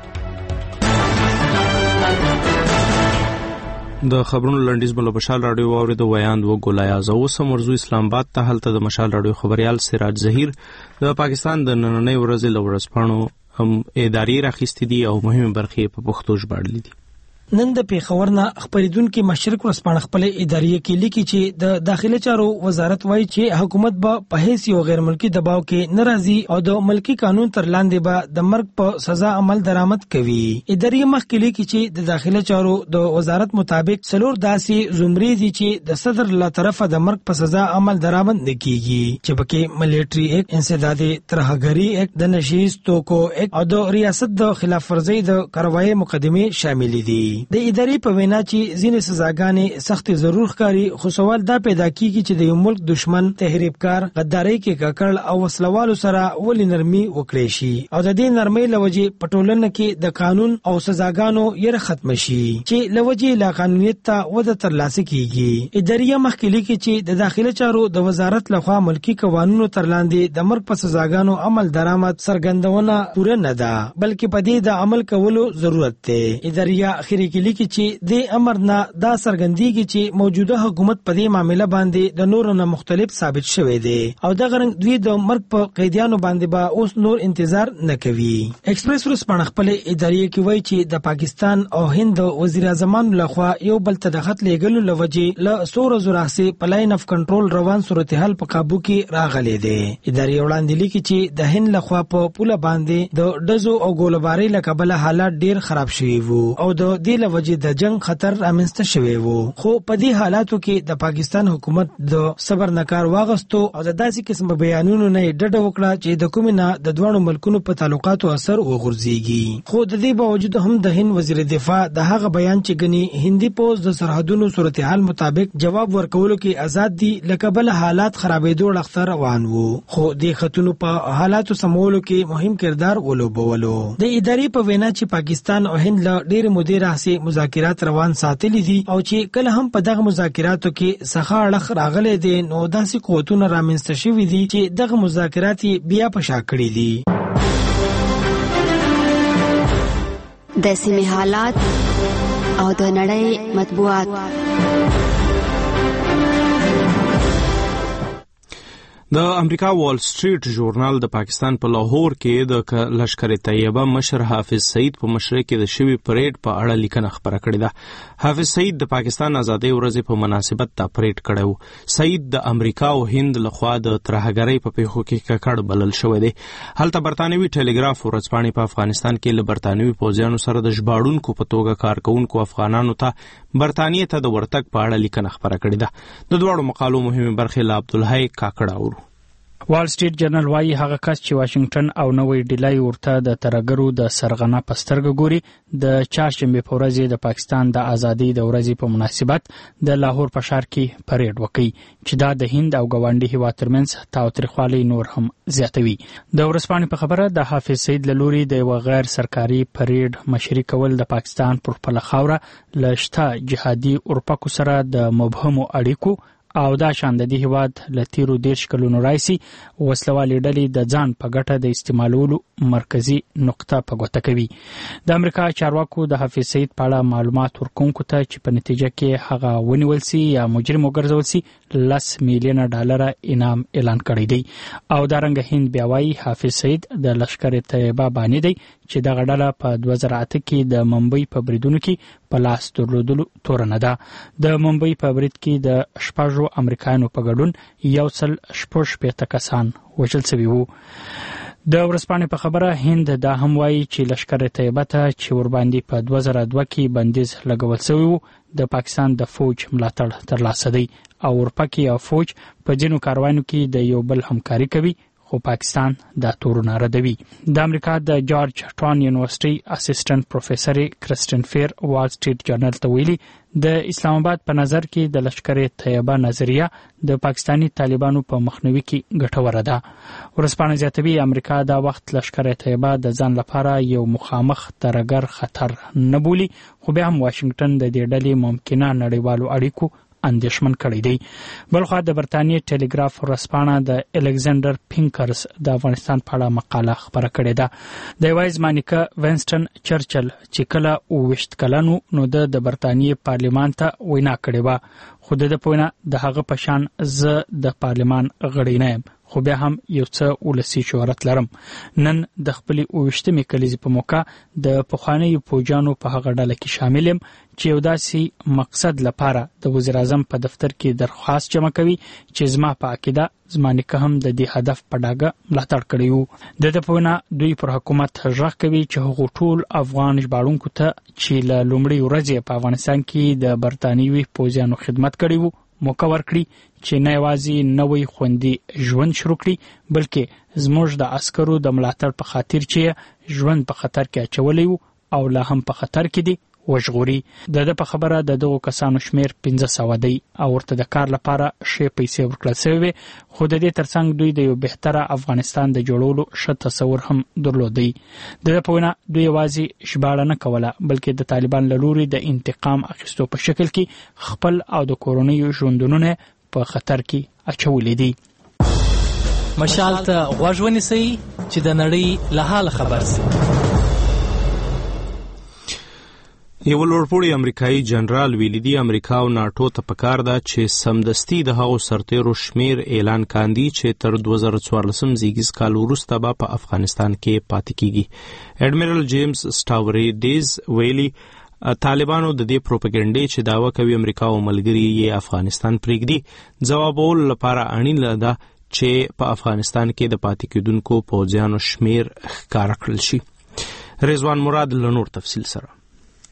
د خبرونو لنډیز بل بشال رادیو واوري د ویاند و ګولایاز او سم مرزو اسلام آباد ته هلته د مشال رادیو خبريال سراج ظهیر د پاکستان د نننۍ ورځې لورسپانو هم اداري راخستې دي او مهمه برخې په پښتو ژباړلې دي. نن د پیښور نه خبرېدونکو مشرق ورسپانه خپل ادارې کې لیکي چې د داخلي چارو وزارت وایي چې حکومت به په هیڅ یو غیر ملکی دباو کې ناراضي او د ملکی قانون تر لاندې به د مرګ په سزا عمل درآمد کوي. ادارې مخکې لیکي چې د داخلي چارو د وزارت مطابق څلور داسې زمرې دي چې د صدر له طرفه د مرګ په سزا عمل درآمد نه کیږي چې پکې ملټري ایکټ، انسداد ترهګری ایکټ، د نشیز توکو ایکټ او د ریاست د خلاف ورزي د کاروایی مقدمه شامل دي. د ادارې په وینا چې ځینې سزاګانې سخت ضرور ښکاري، خو سوال دا پیدا کیږي چې د یو ملک دشمن، تحریبکار، غداري کې ککړ او وسلوالو سره ولې نرمي وکړي شي او د دې نرمۍ لوجې پټولنه کې د قانون او سزاګانو یې ختم شي چې لوجې لا قانونیت ته وده ترلاسه کیږي. ادارې مخکې لیکي چې د داخلي چارو د وزارت لخوا ملکی قوانینو تر لاندې د مرګ په سزاګانو عمل درآمد څرګندونه پوره نه ده، بلکې په دې د عمل کولو ضرورت دی. ادارې اخري کې لیکي چې د امر نه دا څرګندېږي چې موجوده حکومت په دې معاملې باندې د نورو نه مختلف ثابت شوی دی او د غرنګ دوی د مرګ په قیدیانو باندې به با اوس نور انتظار نه کوي. ایکسپریس ورسپانه خپل ادارې کې وایي چې د پاکستان او هند وزیر اعظمان لخوا یو بل ته د خط لیږلو لوجې له سور زراحسي پلاین اف کنټرول روان صورتحال په قابو کې راغلي دي. ادارې وړاندې لیکي چې د هند لخوا په پوله باندې د ډزو او ګولبارۍ له کبله حالات ډیر خراب شوي وو او د دې دې لوجې د جنگ خطر رامنځته شوی وو. خو په دې حالاتو کې د پاکستان حکومت د صبر نکار واغستو او د داسې قسم بیانونو نه ډډه وکړه چې د کومه نه د دوه ملکونو په تعلقاتو اثر وغورځيږي. خو د دې باوجود هم د هند وزیر دفاع د هغه بیان چې غني هندي پوز د سرحدونو صورتحال مطابق جواب ورکولو کې آزاد دي لکه بل حالات خرابېدو لخت روان وو. خو د خاتونو په حالاتو سمولو کې مهم کردار ولوبولو. د ادارې په وینا چې پاکستان او هند له ډېر مودې راهیسې مذاکرات روان ساتلي دي او چې کله هم په دغه مذاکراتو کې څخه اړخ راغلي دي نو داسې قوتونه رامنځته شوي دي چې دغه مذاکرات بیا په شا کړي دي. د سیمې حالات او د نړۍ مطبوعات. د امریکا وال سټریټ ژورنال د پاکستان په لاهور کې د لشکر طیبه مشر حافظ سعید په مشرۍ کې د شوی پریډ په اړه لیکنه خبره کړې ده. حافظ سعید د پاکستان آزادۍ ورځې په مناسبت دا پریډ کړی. سعید د امریکا او هند لخوا د ترهګرۍ په پیښو کې ککړ بلل شوی دی. هلته برتانوي ټلګراف ورځپاڼې په افغانستان کې له برتانوي پوځیانو سره د ژباړونکو په توګه کارکونکو افغانانو ته برتانیې ته د ورتګ په اړه لیکنه خبره کړې ده. د دواړو مقالو مهمه برخې له عبدالحی کاکړ اورو. وال سټریټ جرنل وايي هغه کس چې واشنگټن او نوې ډیلی ورته د ترهګرو د سرغنه په سترګه ګوري د چهارشنبې په ورځ د پاکستان د ازادۍ د ورځې په مناسبت د لاهور په ښار کې پریډ وکړي چې دا د هند او ګاونډي هیواد ترمنځ تاوتریخوالی نور هم زیاتوي. د ورځپاڼې په خبره د حافظ سعید له لوري د یو غیر سرکاري پریډ مشري کول د پاکستان پر خپله خاوره له شته جهادي اورپکو سره د مبهمو اړیکو او دا شان د دې هیواد له تیرو دېرش کلونو راهیسې وسلوالې ډلې د ځان په ګټه د استعمالولو مرکزي نقطه په ګوته کوي. د امریکا چارواکو د حافظ سعید په اړه معلومات ورکوونکو ته چې په نتیجه کې هغه ونیول سي یا مجرم وګرځول سي لس میلیونه ډالره انعام اعلان کړی دی. او دارنګه هند بیا وایي حافظ سعید د لشکر طیبه بانی دی چې دغه ډله په دوه زره اته کې د ممبئی په بریدونو کې په لاس درلودلو تورنه ده. د ممبئی په برید کې د شپږو امریکایانو په ګډون یو سل شپږ شپېته کسان وژل شوي وو. د ورځپاڼې په خبره هند دا هم وایي چې لشکر طیبه ته چې ورباندې په دوه زره دوه کې بندیز لګول شوی وو د پاکستان د فوج ملاتړ ترلاسه دی او ورپکې او فوج په ځینو کاروانو کې د یو بل همکاري کوي خو پاکستان دا تورونه ردوي. د امریکا د جارج ټاون یونیورسيټي اسسټنټ پروفیسور کرستن فیر وال سټریټ جرنل ته ویلي د اسلام آباد په نظر کې د لشکر طیبه نظریه د پاکستانی طالبانو په مخنیوي کې ګټوره ده. ورځپاڼه زیاتوي امریکا دا وخت لشکر طیبه د ځان لپاره یو مخامخ ترهګر خطر نه بولي خو بیا هم واشنگټن د دې ډلې ممکنه نړیوالو اړیکو اندېښمن کړی دی. بلخوا د برتانیې ټلګراف ورځپاڼه د الکساندر پینکرز د افغانستان په اړه مقاله خپره کړې ده. د یوه ځمانیکه وینسټن چرچل چې کله اوویشت کلن و نو د د برتانیې پارلمان ته وینا کړې وه خو د ده په وینا د هغه په شان زه د پارلمان غړی نه یم خو بیا هم یو څه ولسي شهرت لرم. نن د خپلې اوویشتمې کلیزې په موقع د پخوانیو پوجانو په هغه ډله کې شامل یم چې یو داسې مقصد لپاره د وزیر اعظم په دفتر کې درخواست جمع کوي چې زما په عقیده زمانیکه هم د دې هدف په ډاګه ملاتړ کړی وو. د ده په وینا دوی پر حکومت غږ کوي چې هغو ټول افغان ژباړونکو ته چې له لومړۍ ورځې په افغانستان کې د برتانوي پوځیانو خدمت کړی وو موقع ورکړي چې نه یوازې نوی خوندي ژوند شروع کړي بلکې زموږ د عسکرو د ملاتړ په خاطر چې ژوند په خطر کې اچولی وو او لا هم په خطر کې دی وژغوري. د ده په خبره د دغو کسانو شمیر پنځه سوه دی او ورته د کار لپاره ښې پیسې ورکړل شوې وې خو د دې ترڅنګ دوی د یو بهتره افغانستان د جوړولو ښه تصور هم درلودی. د ده په وینا دوی یوازې ژباړه نه کوله بلکې د طالبان له لوري د انتقام اخیستو په شکل کې خپل او د کورنیو ژوندونونه په خطر کې اچولي دي. مشال ته غوږ ونیسئ چې د نړۍ له حاله خبر شئ. یو لوړپوړی امریکایي جنرال ویلي دی امریکا او ناټو ته پکار ده چې سمدستي د هغو سرتیرو شمیر اعلان کاندي چې تر دوه زره څوارلسم زیږیز کال وروسته به په افغانستان کې پاتې کیږي. اډمیرل جیمز سټاوریډیز ویلي طالبانو د دې پروپاګاندا چې داوا کوي امریکا او ملګري یې افغانستان پرېږدي ځوابول لپاره اړین ده چې په افغانستان کې د پاتې کېدونکو پوځیانو شمیر ښکاره کړل شي. رضوان مراد له نور تفصیل سره.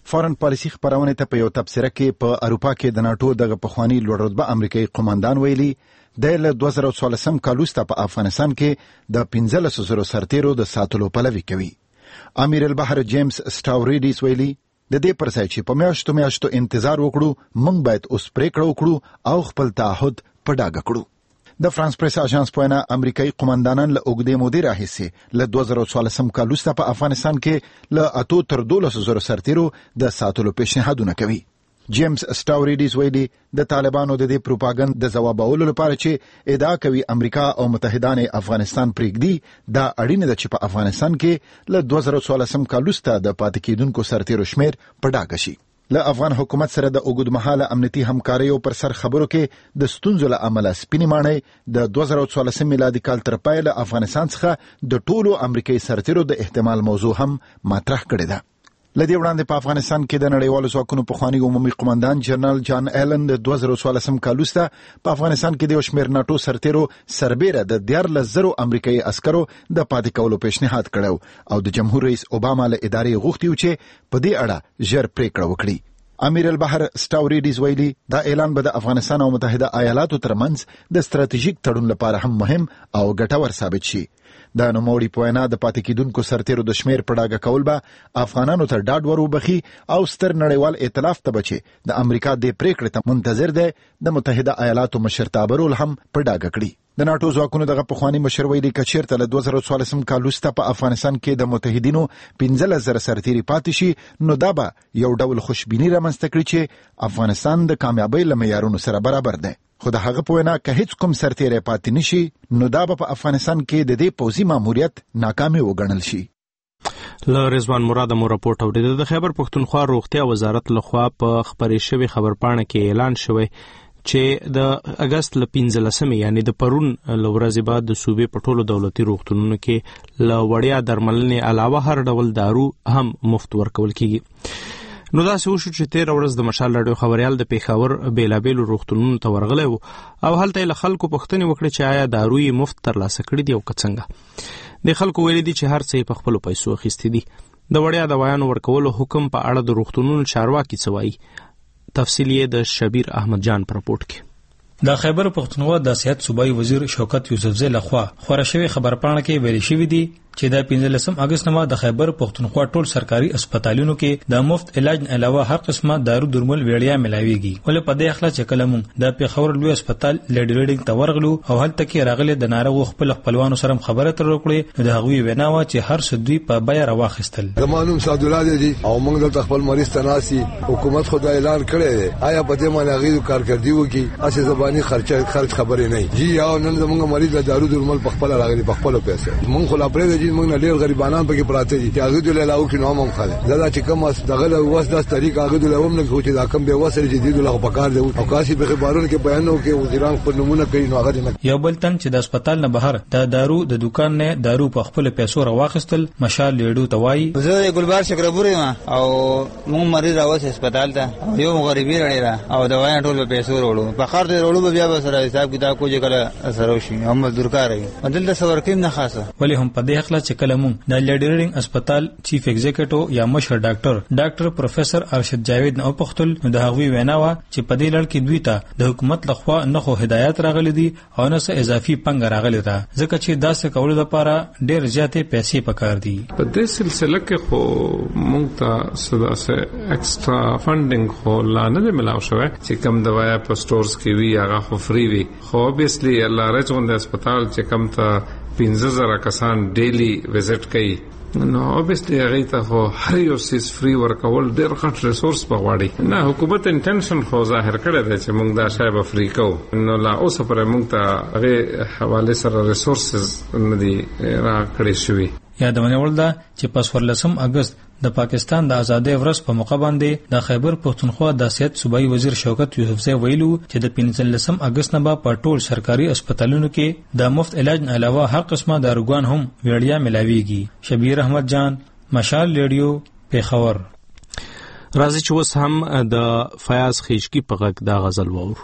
فورن پالیسي خبرونه ته په یو تبصره کې په اروپا کې د ناتو دغه پخوانی لوړ رتبه امریکایي قوماندان ویلي د له دوه زره څوارلسم کال وروسته په افغانستان کې د پنځلس زره سرتیرو د ساتلو پلوي کوي. امیر البحر جیمز سټاوریډیس ویلي د دې پر ځای چې په میاشتو میاشتو انتظار وکړو موږ باید اوس پریکړه وکړو او خپل تعهد په ډاګه کړو. د فرانس پریس اژانس په وینا امریکایي قومندانان له اوږدې مودې راهیسې له دوه زره څوارلسم کال وروسته په افغانستان کې له اتو تر دولس زره سرتیرو د ساتلو پیشنهادونه کوي. جیمز سټاوریډیس ویلي د طالبانو د دې پروپاګند د ځوابولو لپاره چې ادعا کوي امریکا او متحدان افغانستان پرېږدي دا اړینه ده چې په افغانستان کې له دوه زره څوارلسم کال وروسته د پاتې کېدونکو سرتیرو شمېر په ډاګه شي. له افغان حکومت سره د اوږدمهاله امنیتي همکاریو پر سر خبرو کې د ستونزو له امله سپینې ماڼۍ د دوه زره څوارلسم میلادي کال تر پایه له افغانستان څخه د ټولو امریکایي سرتیرو د احتمال موضوع هم مطرح کړې ده. له دې وړاندې په افغانستان کې د نړیوالو ځواکونو پخوانی عمومي قومندان جنرال جان ایلن د دوه زره څوارلسم کال وروسته په افغانستان کې د یو شمېر ناټو سرتیرو سربیره د دیارلس زرو امریکایي عسکرو د پاتې کولو پیشنهاد کړی او د جمهور رئیس اوباما له ادارې غوښتي و چې په دې اړه ژر پریکړه وکړي. امیر البحر سټاوریډیس ویلي دا اعلان به د افغانستان او متحده ایالاتو ترمنځ د ستراتیژیک تړون لپاره هم مهم او ګټور ثابت شي. د نوموړي په وینا د پاتې کېدونکو سرتیرو د شمېر په ډاګه کول به افغانانو ته ډاډ ور وبخي او ستر نړیوال ائتلاف ته به چې د امریکا د پریکړې ته منتظر دی د متحده ایالاتو مشرتابه رول هم په ډاګه کړي. د ناټو ځواکونو دغه پخوانی مشر ویلي که چېرته له دوه زره څوارلسم کال وروسته په افغانستان کې د متحدینو پنځلس زره سرتیري پاتې شي نو دا به یو ډول خوشبیني رامنځته کړي چې افغانستان د کامیابۍ له معیارونو سره برابر دی. خو د هغه په وینا که هیڅ کوم سرتیری پاتې نشي نو دا به په افغانستان کې د دې پوځي ماموریت ناکامي وګڼل شي. له رضوان مراد مو راپورټ اورېده. د خیبر پښتونخوا روغتیا وزارت لخوا په خبرې شوې خبرپاڼه کې اعلان شوی چې د اگست ل پنځلسمې یعنی د پرون ل ورځې بعد د صوبې په ټولو دولتي روغتونونو کې ل وړیا درملنې علاوه هر ډول دارو هم مفت ورکول کیږي. نو دا څه وشو چې تیر ورځ د مشال راډیو خبريال د پیښور بیلابېلو روغتونونو ته ورغلی و او هلته له خلکو پوښتنې وکړې چې آیا داروی مفت ترلاسه کړي دي او که څنګه. د خلکو ویلي دي چې هر څه په خپلو پیسو اخیستي دي. د وړیا دوايانو ورکولو حکم په اړه د روغتونونو چارواکي څه وایي. تفصیل یې د شبیر احمد جان پر راپورټ کې. د خیبر پښتونخوا د صحت صوبایي وزیر شوکت یوسفزی لخوا خبره شوی خبرپاڼه کې ویل شوی دی چې د پنځلسم اگست نه د خیبر پښتونخوا ټول سرکاري هسپتالونو کې د مفت علاج نه علاوه هر قسمه دارو درمل وړیا ملاويږي. ولې په دې اخلاص چې کلمون د پیښور لوی هسپتال لیډ ریډینګ ته ورغلو او هلته کې راغلي د ناروغ خپل خپلوانو سره خبره تر وکړي نو د هغوی ویناوه چې هر څه دوی په بیا راواخستل. زمانوم سعد الله دی او موږ د خپل مریض تناسي حکومت خدای اعلان کړی دی آیا په دې باندې غوښتل کارکړدي وکي اسه زبانی خرچه خرچ خبرې نه جی او نن زموږ مریض د دارو درمل په خپل راغلي په خپل پیسې موږ خو لا پرې دی موږ نه ډیر غریب بانان پکې پراته دي چې هغه د لاو کې نوم هم خاله دا چې کوم دغه وس د طریق هغه د لوم نه کوي دا کوم به وسره جديد له پکار دی او کاسي په خبرونو کې بیانو کې وزیران په نمونه کوي نو هغه نه. یو بل تن چې د هسپتال نه بهر د دارو د دکان نه دارو په خپل پیسو راواخستل مشال لیډو توای. زه ګلبار شکرپوري ما او مو مریض راوځه هسپتال ته یو غریبی لري او دوايان ټول په پیسو وروړو په خار ته وروړو بیا به سره حساب کتاب کوجه کله سره شي هم مزدورکار وي بدل د سور کېم نه خاصه. ولی هم په دې اخلاص چې کله مون د لیډرینګ هسپتال چیف ایگزیکټیو یا مشر ډاکټر ډاکټر پروفیسور ارشد جاوید نو پختل د هغوی ویناوه چې په دې لړ کې دوی ته د حکومت لخوا نه خو هدایت راغلي دي او نه څه اضافي پنګ راغلي ده ځکه چې داسې کولو لپاره ډېر زیاتې پیسې پکار دي. په دې سلسله کې خو موږ ته سداسه ایکسترا فندینګ خو لا نه ملاو شوی چې کم دوايا په سٹورز کې وی هغه خو فری وی خو اوبویسلی الله رچون د هسپتال چې کم ته پنځه زره کسان ډیلی وزټ کوي نو اوبویسلی هغه ته خو هر یو سیس فری ورکول ډیر غټ ریسورس بغواړي. نه حکومت انټنشن خو ظاهر کړی دی چې موږ دا شی به فری کوو نو لا اوس پر موږ ته هغه حواله سره ریسورسز نه دي راکړی شوی. یادونه ولدا چې په څوارلسم اگست د پاکستان د ازادۍ ورځ په موقع باندې د خیبر پښتونخوا د صحت صوبایي وزیر شوکت یوسفزی ویلو چې د پنځلسم اگست نه په ټول سرکاري هسپتالونو کې د مفت علاج نه علاوه هر قسمه داروګان هم وړیا ملاويږي. شبیر احمد جان مشال ریډیو پیښور. راځي چې اوس هم د فیاض خیشکی په غږ دا غزل وورو.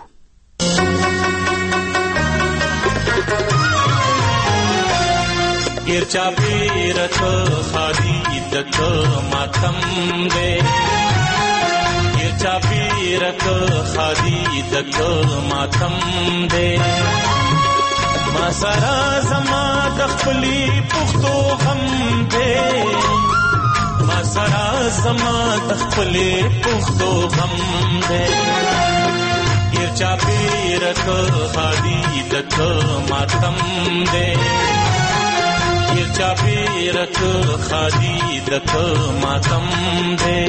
गिरचा पेरथ खादी दत्त मातम दे چاپیرک خادی دک ماتم دے ما سرا زما دخپلی پختو غم دے ما سرا زما دخپلی پختو غم دے گیر چاپیرک خادی دک ماتم دے گیر چاپیرک خادی دک ماتم دے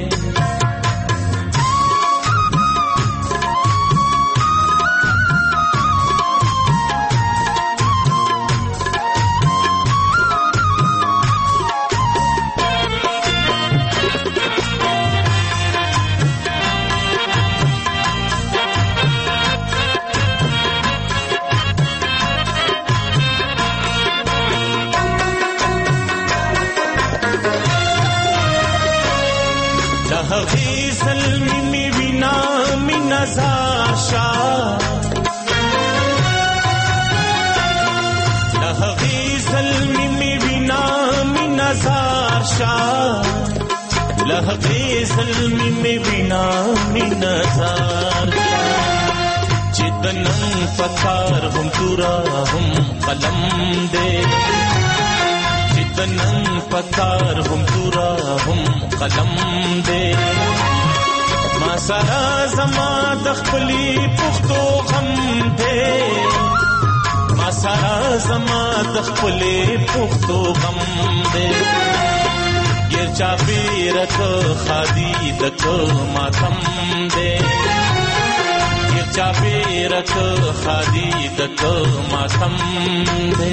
لهغی ظلمی می وینا می نزار شا لهغی ظلمی می وینا می نزار شا لهغی ظلمی می وینا می نزار چدنن فکار هم تورا هم قلم دے چدنن پکار هم تورا هم قلم دے ما سرا زما دخپلی پختو غم دے ما سرا زما دخپلی پختو غم دے گیر چاپیرک خادی دک ماتم دے گیر چاپیرک خادی دک ماتم دے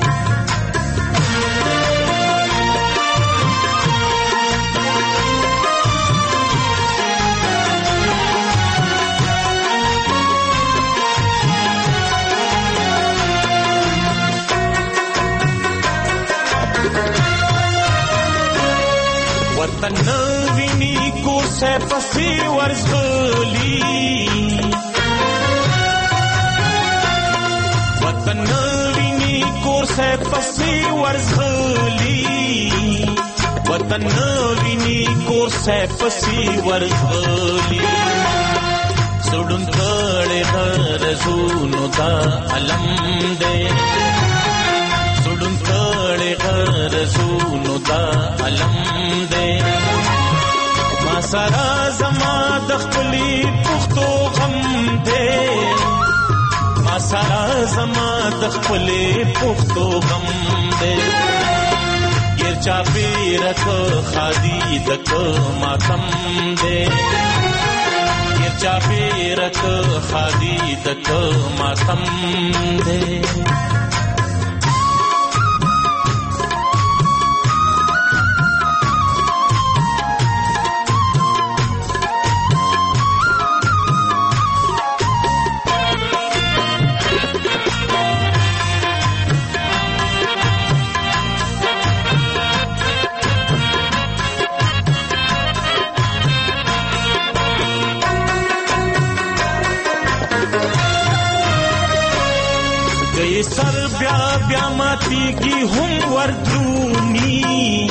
وطن ویني کو سے پسی ورزغلی وطن ویني کو سے پسی ورزغلی وطن ویني کو سے پسی ورزغلی سړون کړه غرزونو دا علم دے سړون کړه غرزونو دا علم دے ما سرا زما دخپلی پختو غم دے ما سرا زما دخپلی پختو غم دے گیر چاپیرک خادی دک ماتم دے گیر چاپیرک خادی دک ماتم دے سر بیا بیا ماتی کی هم وردرونی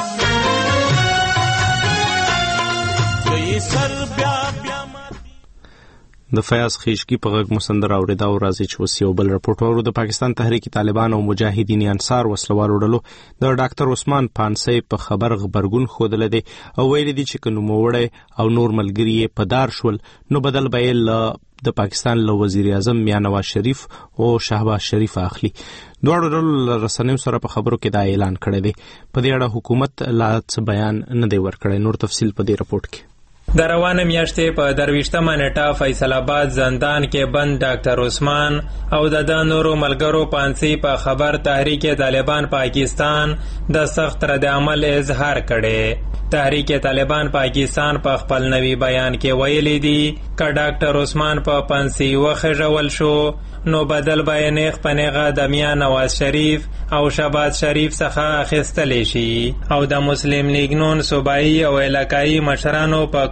سر بیا بیا د فیاض خیشکی په غږ مسندر اوریدا او راځي چې وسیو بل رپورټ ورو د پاکستان تحریک طالبان او مجاهدین انصار وسلوالو ډلو د ډاکټر عثمان پانسی په خبر خبرګون خودل دي او ویل دي چې کنو موړی او نور ملګری په دار شول نو بدل بیل د پاکستان له وزیر اعظم میاں نواز شریف او شهباز شریف اخلي دوړو ډول رسنیو سره په خبرو کې دا اعلان کړی دی په دې اړه حکومت لا څه بیان نه دی ورکړی نور تفصیل په دې رپورټ کې د روانه میاشتې په درویشتمه نیټه فیصل آباد زندان کې بند ډاکټر عثمان او د نورو ملګرو پانسی په خبر تحریک طالبان پاکستان د سخت رد عمل اظهار کړي تحریک طالبان پاکستان په خپل نوي بیان کې ویلي دي ک ډاکټر عثمان په پانسی وخژول شو نو بدل بیانېخ پنیغه د میاں نواز شریف او شهباز شریف څخه اخیستل شي او د مسلم لیگ نون صوبایي او علاقايي مشرانو په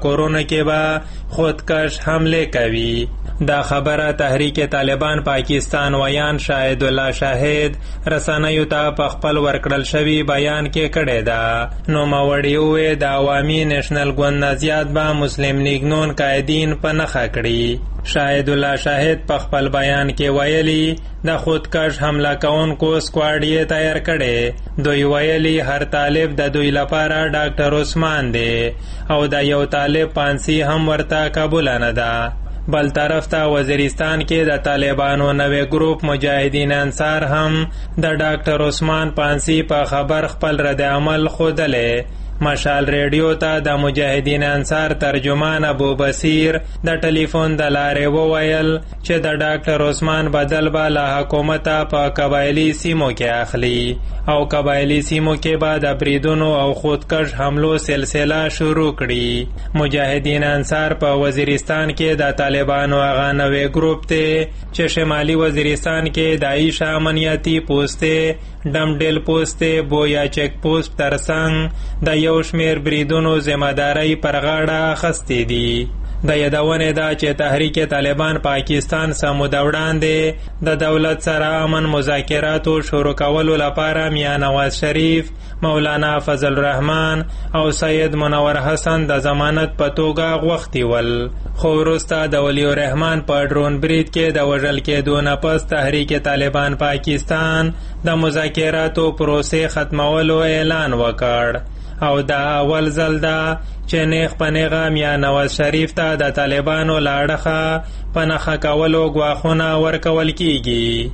کورونو کې به خودکش حمله کوي. دا خبره تحریک طالبان پاکستان ویان شاهد الله شاهد رسنیو ته په خپل ورکړل شوی بیان کې کړی ده. نو ماوړي وې د عوامي نېشنل ګوند نه زیات به مسلم لیگ نون قائدین په نښه کړي. شاهد الله شاهد په خپل بیان کې ویلي د خودکش حمله کوونکو سکواډ یې تیار کړي. دوی ویلي هر طالب د دوی لپاره ډاکټر عثمان دی او د یو طالب پانسی هم ورته قبول نه ده. بل طرف ته وزیرستان کې د طالبانو نوې ګروپ مجاهدین انصار هم د ډاکټر عثمان پانسی په خبر خپل رد عمل ښودلی. مشال ریډیو ته د مجاهدین انصار ترجمان ابو بصیر د ټلیفون د لارې وویل چې د ډاکټر عثمان بدل به له حکومته په قبایلي سیمو کې اخلي او قبایلي سیمو کې به د بریدونو او خودکش حملو سلسله شروع کړي. مجاهدین انصار په وزیرستان کې د طالبانو هغه نوې ګروپ دی چې شمالي وزیرستان کې د عیشه امنیتي پوسټې ډمډیل پوسټې بویا چک پوسټ ترڅنګ د یو شمیر بریدونو ذمہداري پر غاړه اخیستې دي. د یادونې ده چې تحریک طالبان پاکستان سمود وړاندې د دولت سره امن مذاکراتو شروع کولو لپاره میاں نواز شریف، مولانا فضل الرحمن او سید منور حسن د ضمانت په توګه غوښتي ول. خو وروسته د ولی الرحمن په ډرون برید کې د وژل کېدو نه پس تحریک طالبان پاکستان د مذاکراتو پروسې ختمولو اعلان وکړ او دا اول ځل ده چې نیغ په نیغه میاں نواز شریف ته د طالبانو له اړخه په نښه کولو ګواښونه ورکول کیږي.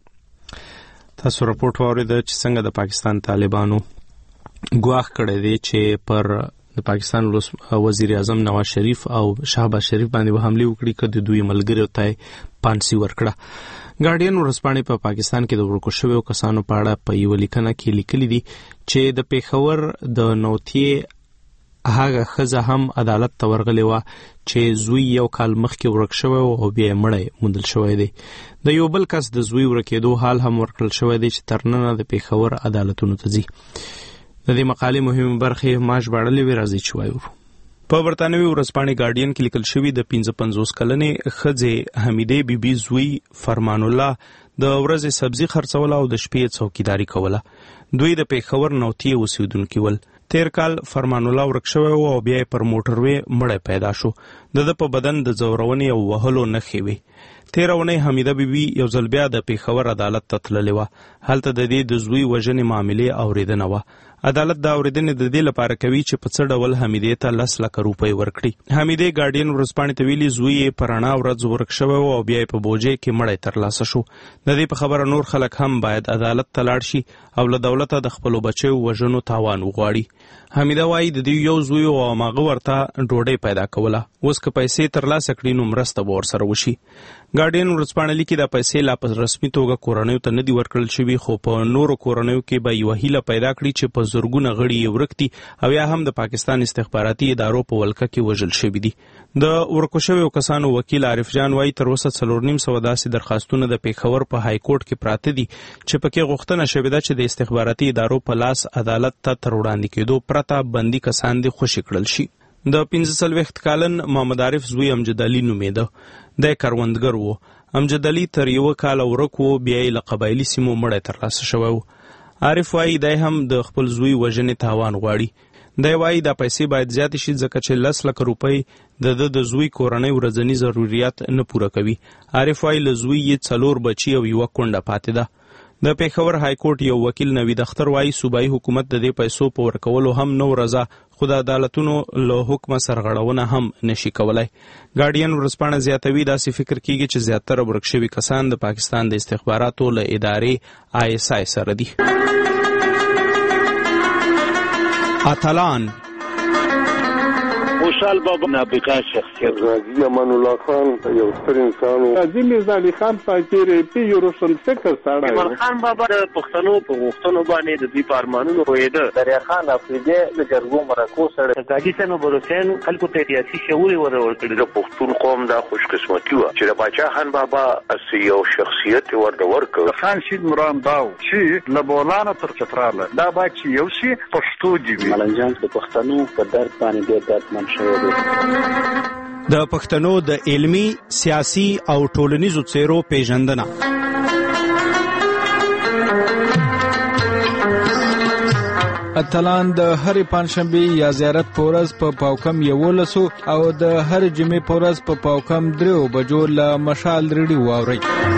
تاسو راپورټ واورېده چې څنګه د پاکستان طالبانو ګواښ کړی دی چې پر د پاکستان وزیر اعظم نواز شریف او شهباز شریف باندې به حمله وکړي که د دوی ملګرو ته پانسي ورکړه. ګارډین ورځپاڼې په پاکستان کې د ورکو شویو کسانو په اړه په یوه لیکنه کې لیکلي دي چې د پیښور د نوتیې هغه ښځه هم عدالت ته ورغلې وه چې زوی یو کال مخکې ورک شوی او بیا یې مړی موندل شوی دی. د یو بل کس د زوی ورکېدو حال هم ورکړل شوی دی چې تر ننه د پیښور عدالتونو ته ځي. د دې مقالې مهمې برخې ما ژباړلې وې، راځئ چې وایو. په برطانوي ورځپاڼې ګارډین کې لیکل شوي د پنځه پنځوس کلنې ښځې حمیدې بیبي زوی فرمان الله د ورځې سبزي خرڅوله او د شپې څوکیداري کوله. دوی د پیښور نوتیې اوسېدونکي ول. تیر کال فرمان الله ورک شوی و او بیا یې پر موټروې مړی پیدا شو. د ده په بدن د ځورونې او وهلو نښې وې. تېره اونۍ حمیده بیبي یو ځل بیا د پیښور عدالت ته تللې وه. هلته د دې د زوی وژنې معاملې اورېدنه وه. عدالت دا اورېدنې د دې لپاره کوي چې په څه ډول حمیدې ته لس لکه روپۍ ورکړي. حمیدې ګارډین ورځپاڼې ته ویلي زوی یې په رڼا ورځ ورک شوی و او بیا یې په بوجۍ کې مړی ترلاسه شو. د دې په خبره نور خلک هم باید عدالت ته لاړ شي او له دولته د خپلو بچیو وژنو تاوان وغواړي. حمیده وایي د دې یو زوی و او هماغه ورته ډوډۍ پیدا کوله. اوس که پیسې ترلاسه کړي نو مرسته به ورسره وشي. ګارډین ورځپاڼه لیکي دا پیسې لا په رسمي توګه کورنیو ته نه دي ورکړل شوي، خو په نورو کورنیو کې به یوه هیله پیدا کړي چې په زرګونه غړي یې ورک دي او یا هم د پاکستان استخباراتي ادارو په ولکه کې وژل شوي دي. د ورکو شویو کسانو وکیل عارف جان وایي تر اوسه څلور نیم سوه داسې درخواستونه د پیښور په های کورټ کې پراته دي چې پکې غوښتنه شوې ده چې د استخباراتي ادارو په لاس عدالت ته تر وړاندې کېدو پرته بندي کسان دې خوشي کړل شي. د پنځه څلوېښت کلن محمد عارف زوی امجد علي نومېده. دی کروندګر و. امجد علي تر یوه کاله ورک و، بیا یې له قبایلي سیمو مړی ترلاسه شوی و. عارف وایي دی هم د خپل زوی وژنې تاوان غواړي. دی وایي دا پیسې باید زیاتې شي ځکه چې لس لکه روپۍ د ده د زوی کورنۍ ورځني ضروریات نه پوره کوي. عارف وایي له زوی یې څلور بچي او یوه کونډه پاتې ده. د پیښور های کورټ یو وکیل نوید اختر وایي صوبایي حکومت د دې پیسو په ورکولو هم نه ورځه، خو د عدالتونو له حکمه سرغړونه هم نشي کولای. ګارډین ورځپاڼه زیاتوي داسې فکر کیږي چې زیاتره ورک شوي کسان د پاکستان د استخباراتو له ادارې آی اس آی سره دي. اتلان خوشحال بابا نابغه شخصیت غازی امان الله خان یو ستر انسان و. غازی میرزا علي خان فقیر پی یو روشن فکر سړی. ایمان خان بابا د پښتنو په غوښتنو باندې د دوی په ارمانونو پوهېده. دریا خان افریدی د جرګو مرکو سړی. غازي صاحب ابوالحسین خلکو ته سیاسي شعور ور ورکړي. د پښتون قوم دا خوش قسمتي وه چې د باچا خان بابا اسی یو شخصیت ورته ورکړ. خان شید مرام داو چې له بولانه تر چتراله دا با چې یو شي پښتو دی. ملنجان د پښتنو په درد باندې ډېر دردمن شوی شوی دی. د پښتنو د علمی، سیاسي او ټولنیزو څیرو پیژندنه. اتلان د هرې پنځشنبې یا زیارت په ورځ په پاوکم یولسو او د هرې جمعې په ورځ په پاوکم دریو بجو له مشال ریډیو واورئ.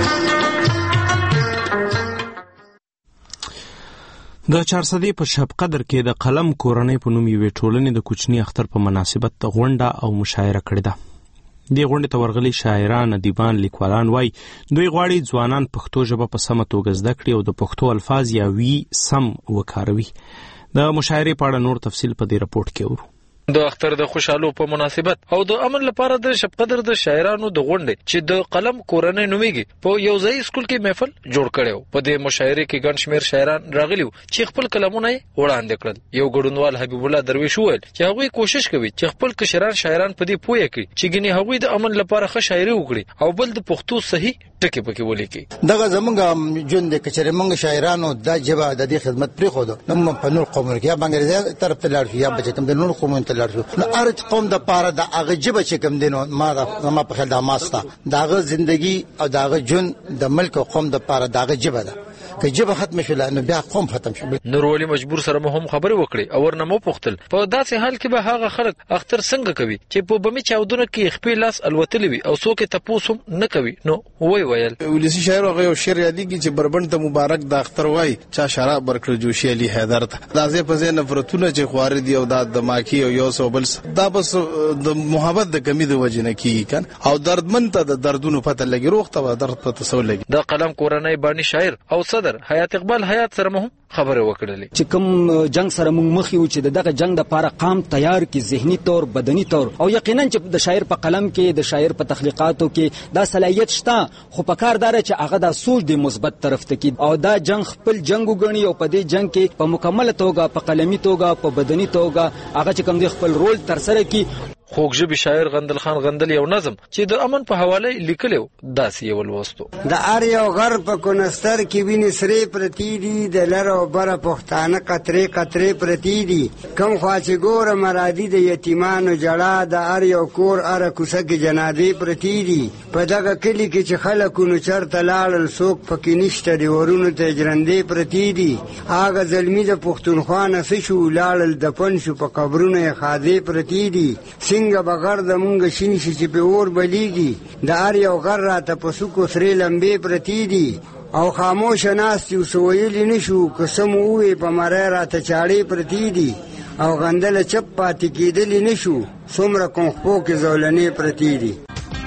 د چارسدې په شب قدر کې د قلم کورنۍ په نوم یوې ټولنې د کوچني اختر په مناسبت غونډه او مشاعره کړې ده. دې غونډې ته ورغلي شاعران، ادیبان، لیکوالان وایي دوی غواړي ځوانان پښتو ژبه په سمه توګه زده کړي او د پښتو الفاظ یا وی سم وکاروي. د مشاعرې په اړه نور تفصیل په دې رپورټ کې اورو. د اختر د خوشحالو په مناسبت او د امن لپاره د شب قدر د شاعرانو د غونډې چې د قلم کورنۍ نومیږي په یو ځای سکول کې محفل جوړ کړو. په دې مشاعرې کې ګڼ شمېر شاعران راغلي چې خپل کلمونه وړاندې کړل. یو ګډونوال حبیب الله درویش وویل چې هغوی کوشش کوي چې خپل کشران شاعران په دې پوهه کړي چې ګنې هغوی د امن لپاره ښه شاعري وکړي او بل د پښتو صحیح ټکي پکې ولیکي. دغه زمونږ ژوند د کچره مونږ شاعرانو د جبه د دې خدمت پرې خو نو په نور قومونو کې یا بنګریزه طرف ته لاړ شو یا بچتم د نور قومونو ته لاړ شو. نو هر قوم د پاره د هغه جبه چې کوم دینو ما د ما په خیال د ماستا دغه ژوندۍ او دغه جون د ملک او قوم د پاره دغه جبه ده. که جبه ختم شول نو بیا قوم ختم شول. نورولي مجبور سره هم خبرې وکړي او ورنمو پختل په داسې حال کې به هغه خلک اختر څنګه کوي چې په بمي چاودونه کې خپل لاس الوتلی وي او څوک ته پوسوم نه کوي. نو وای ویل ولسی شاعر هغه یو شعر یادېږي چې بربند ته مبارک د اختر وای چا شراب برکړ جوشي علي حیدر ته دازې په ځای نفرتونه چې خوارې دی او د دماکي او یو سو بل دا بس د محبت د کمی د وجنه کیږي کن او دردمن ته د دردونو پته لګي روغ ته درد پته سو لګي. د قلم کورنۍ باندې شاعر او صدر حیات اقبال حیات سره مهم خبره وکړلې چې کوم جنگ سره موږ مخ یو چې دغه جنگ د لپاره قام تیار کی ذهني تور بدني تور او یقینا چې د شاعر په قلم کې د شاعر په تخلیقاتو کې دا صلاحیت شته خو په کار دار چې هغه د سوچ د مثبت طرف ته کې او دا جنگ خپل جنگ وګڼي او په دې جنگ کې په مکمل توګه په قلمي توګه په بدني توګه هغه چې کوم دی خپل رول تر سره کې. خوږژبي شاعر غندل خان غندل یو نظم چې د امن په حواله لیکلو داسې یو لوستو. د ار یو غر په کونستر کې ویني سری پرتی دي د لر او بر پښتانه قطرې قطرې پرتی دي کم خوا چې ګوره مرادي د یتیمانو جړه د ار یو کور ار کوڅه کې جنازې پرتی دي په دغه کلی کې چې خلکو نو چرته لاړل څوک پکې نشته دی ورونو ته جرندې پرتی دي هغه زلمی د پښتونخوا نه شو لاړل د پن شو په قبرونو یې خاذې پرتی دي څنګه بغیر د مونږ شین شي چې په اور بلیږي د ار یو غر را ته پسو کو سری لمبې پرتی دي او خاموش ناس یو سویل نشو قسم وې په مره را ته چاړې پرتی دي او غندل چپ پاتې کېدل نشو څومره کوم خو کې زولنې پرتی دي.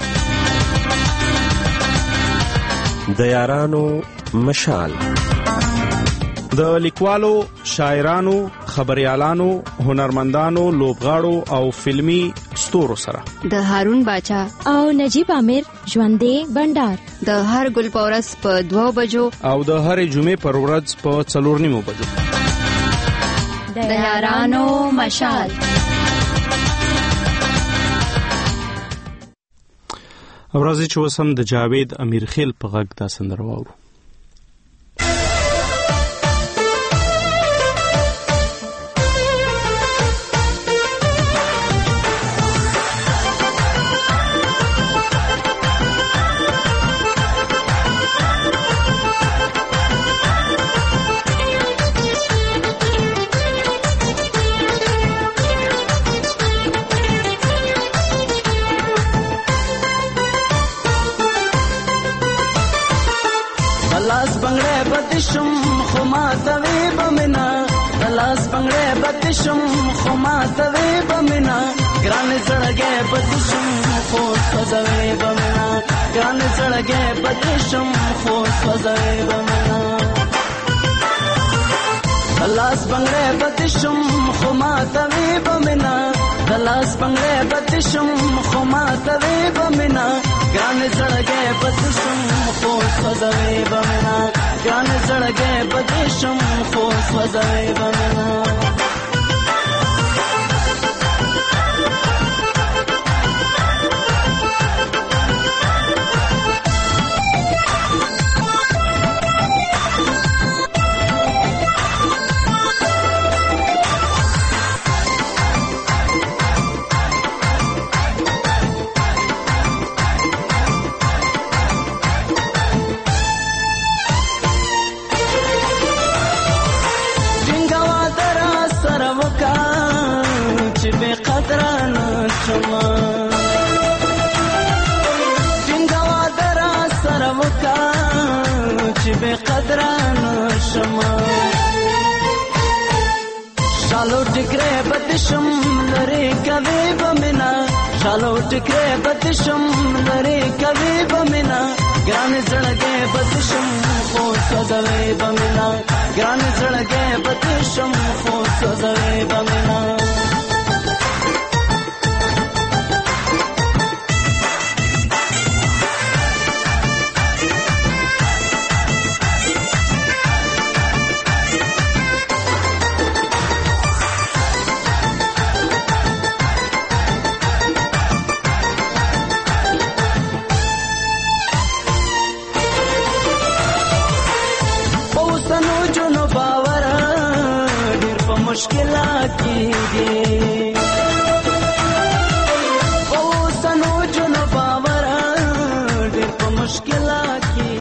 د یارانو مشال د لیکوالو، شاعرانو، خبريالانو، هنرمندانو، لوبغاړو او فلمی ستورو سره د هارون باچا او نجیب عامر ژوندې بندر د هر ګل پورس په دوه بجو او د هرې جمعې پر ورځ په څلور نیمو بجو د یارانو مشال. ورځې چې وسم د جاوید امیرخیل په غږ دا سندره واورو. بدشم خما توی بمنا دلاس بنگړې بدشم خما توی بمنا ګران زړګې بدشم خو سوځوي بمنا ګران زړګې بدشم خو سوځوي بمنا دلاس بنگړې بدشم خما توی بمنا دلاس بنگړې بدشم خما توی بمنا ګران زړګې بدشم خو سوځوي بمنا ګران زړګې بدشم خو سوځوي بمنا بے قدرانو شما شالو ټکرې بدشم لری کوي بمنا شالو ټکرې بدشم لری کوي بمنا ګران زړګې بدشم خو سوځوي بمنا ګران زړګې بدشم خو سوځوي بمنا मुश्किलात कीजिए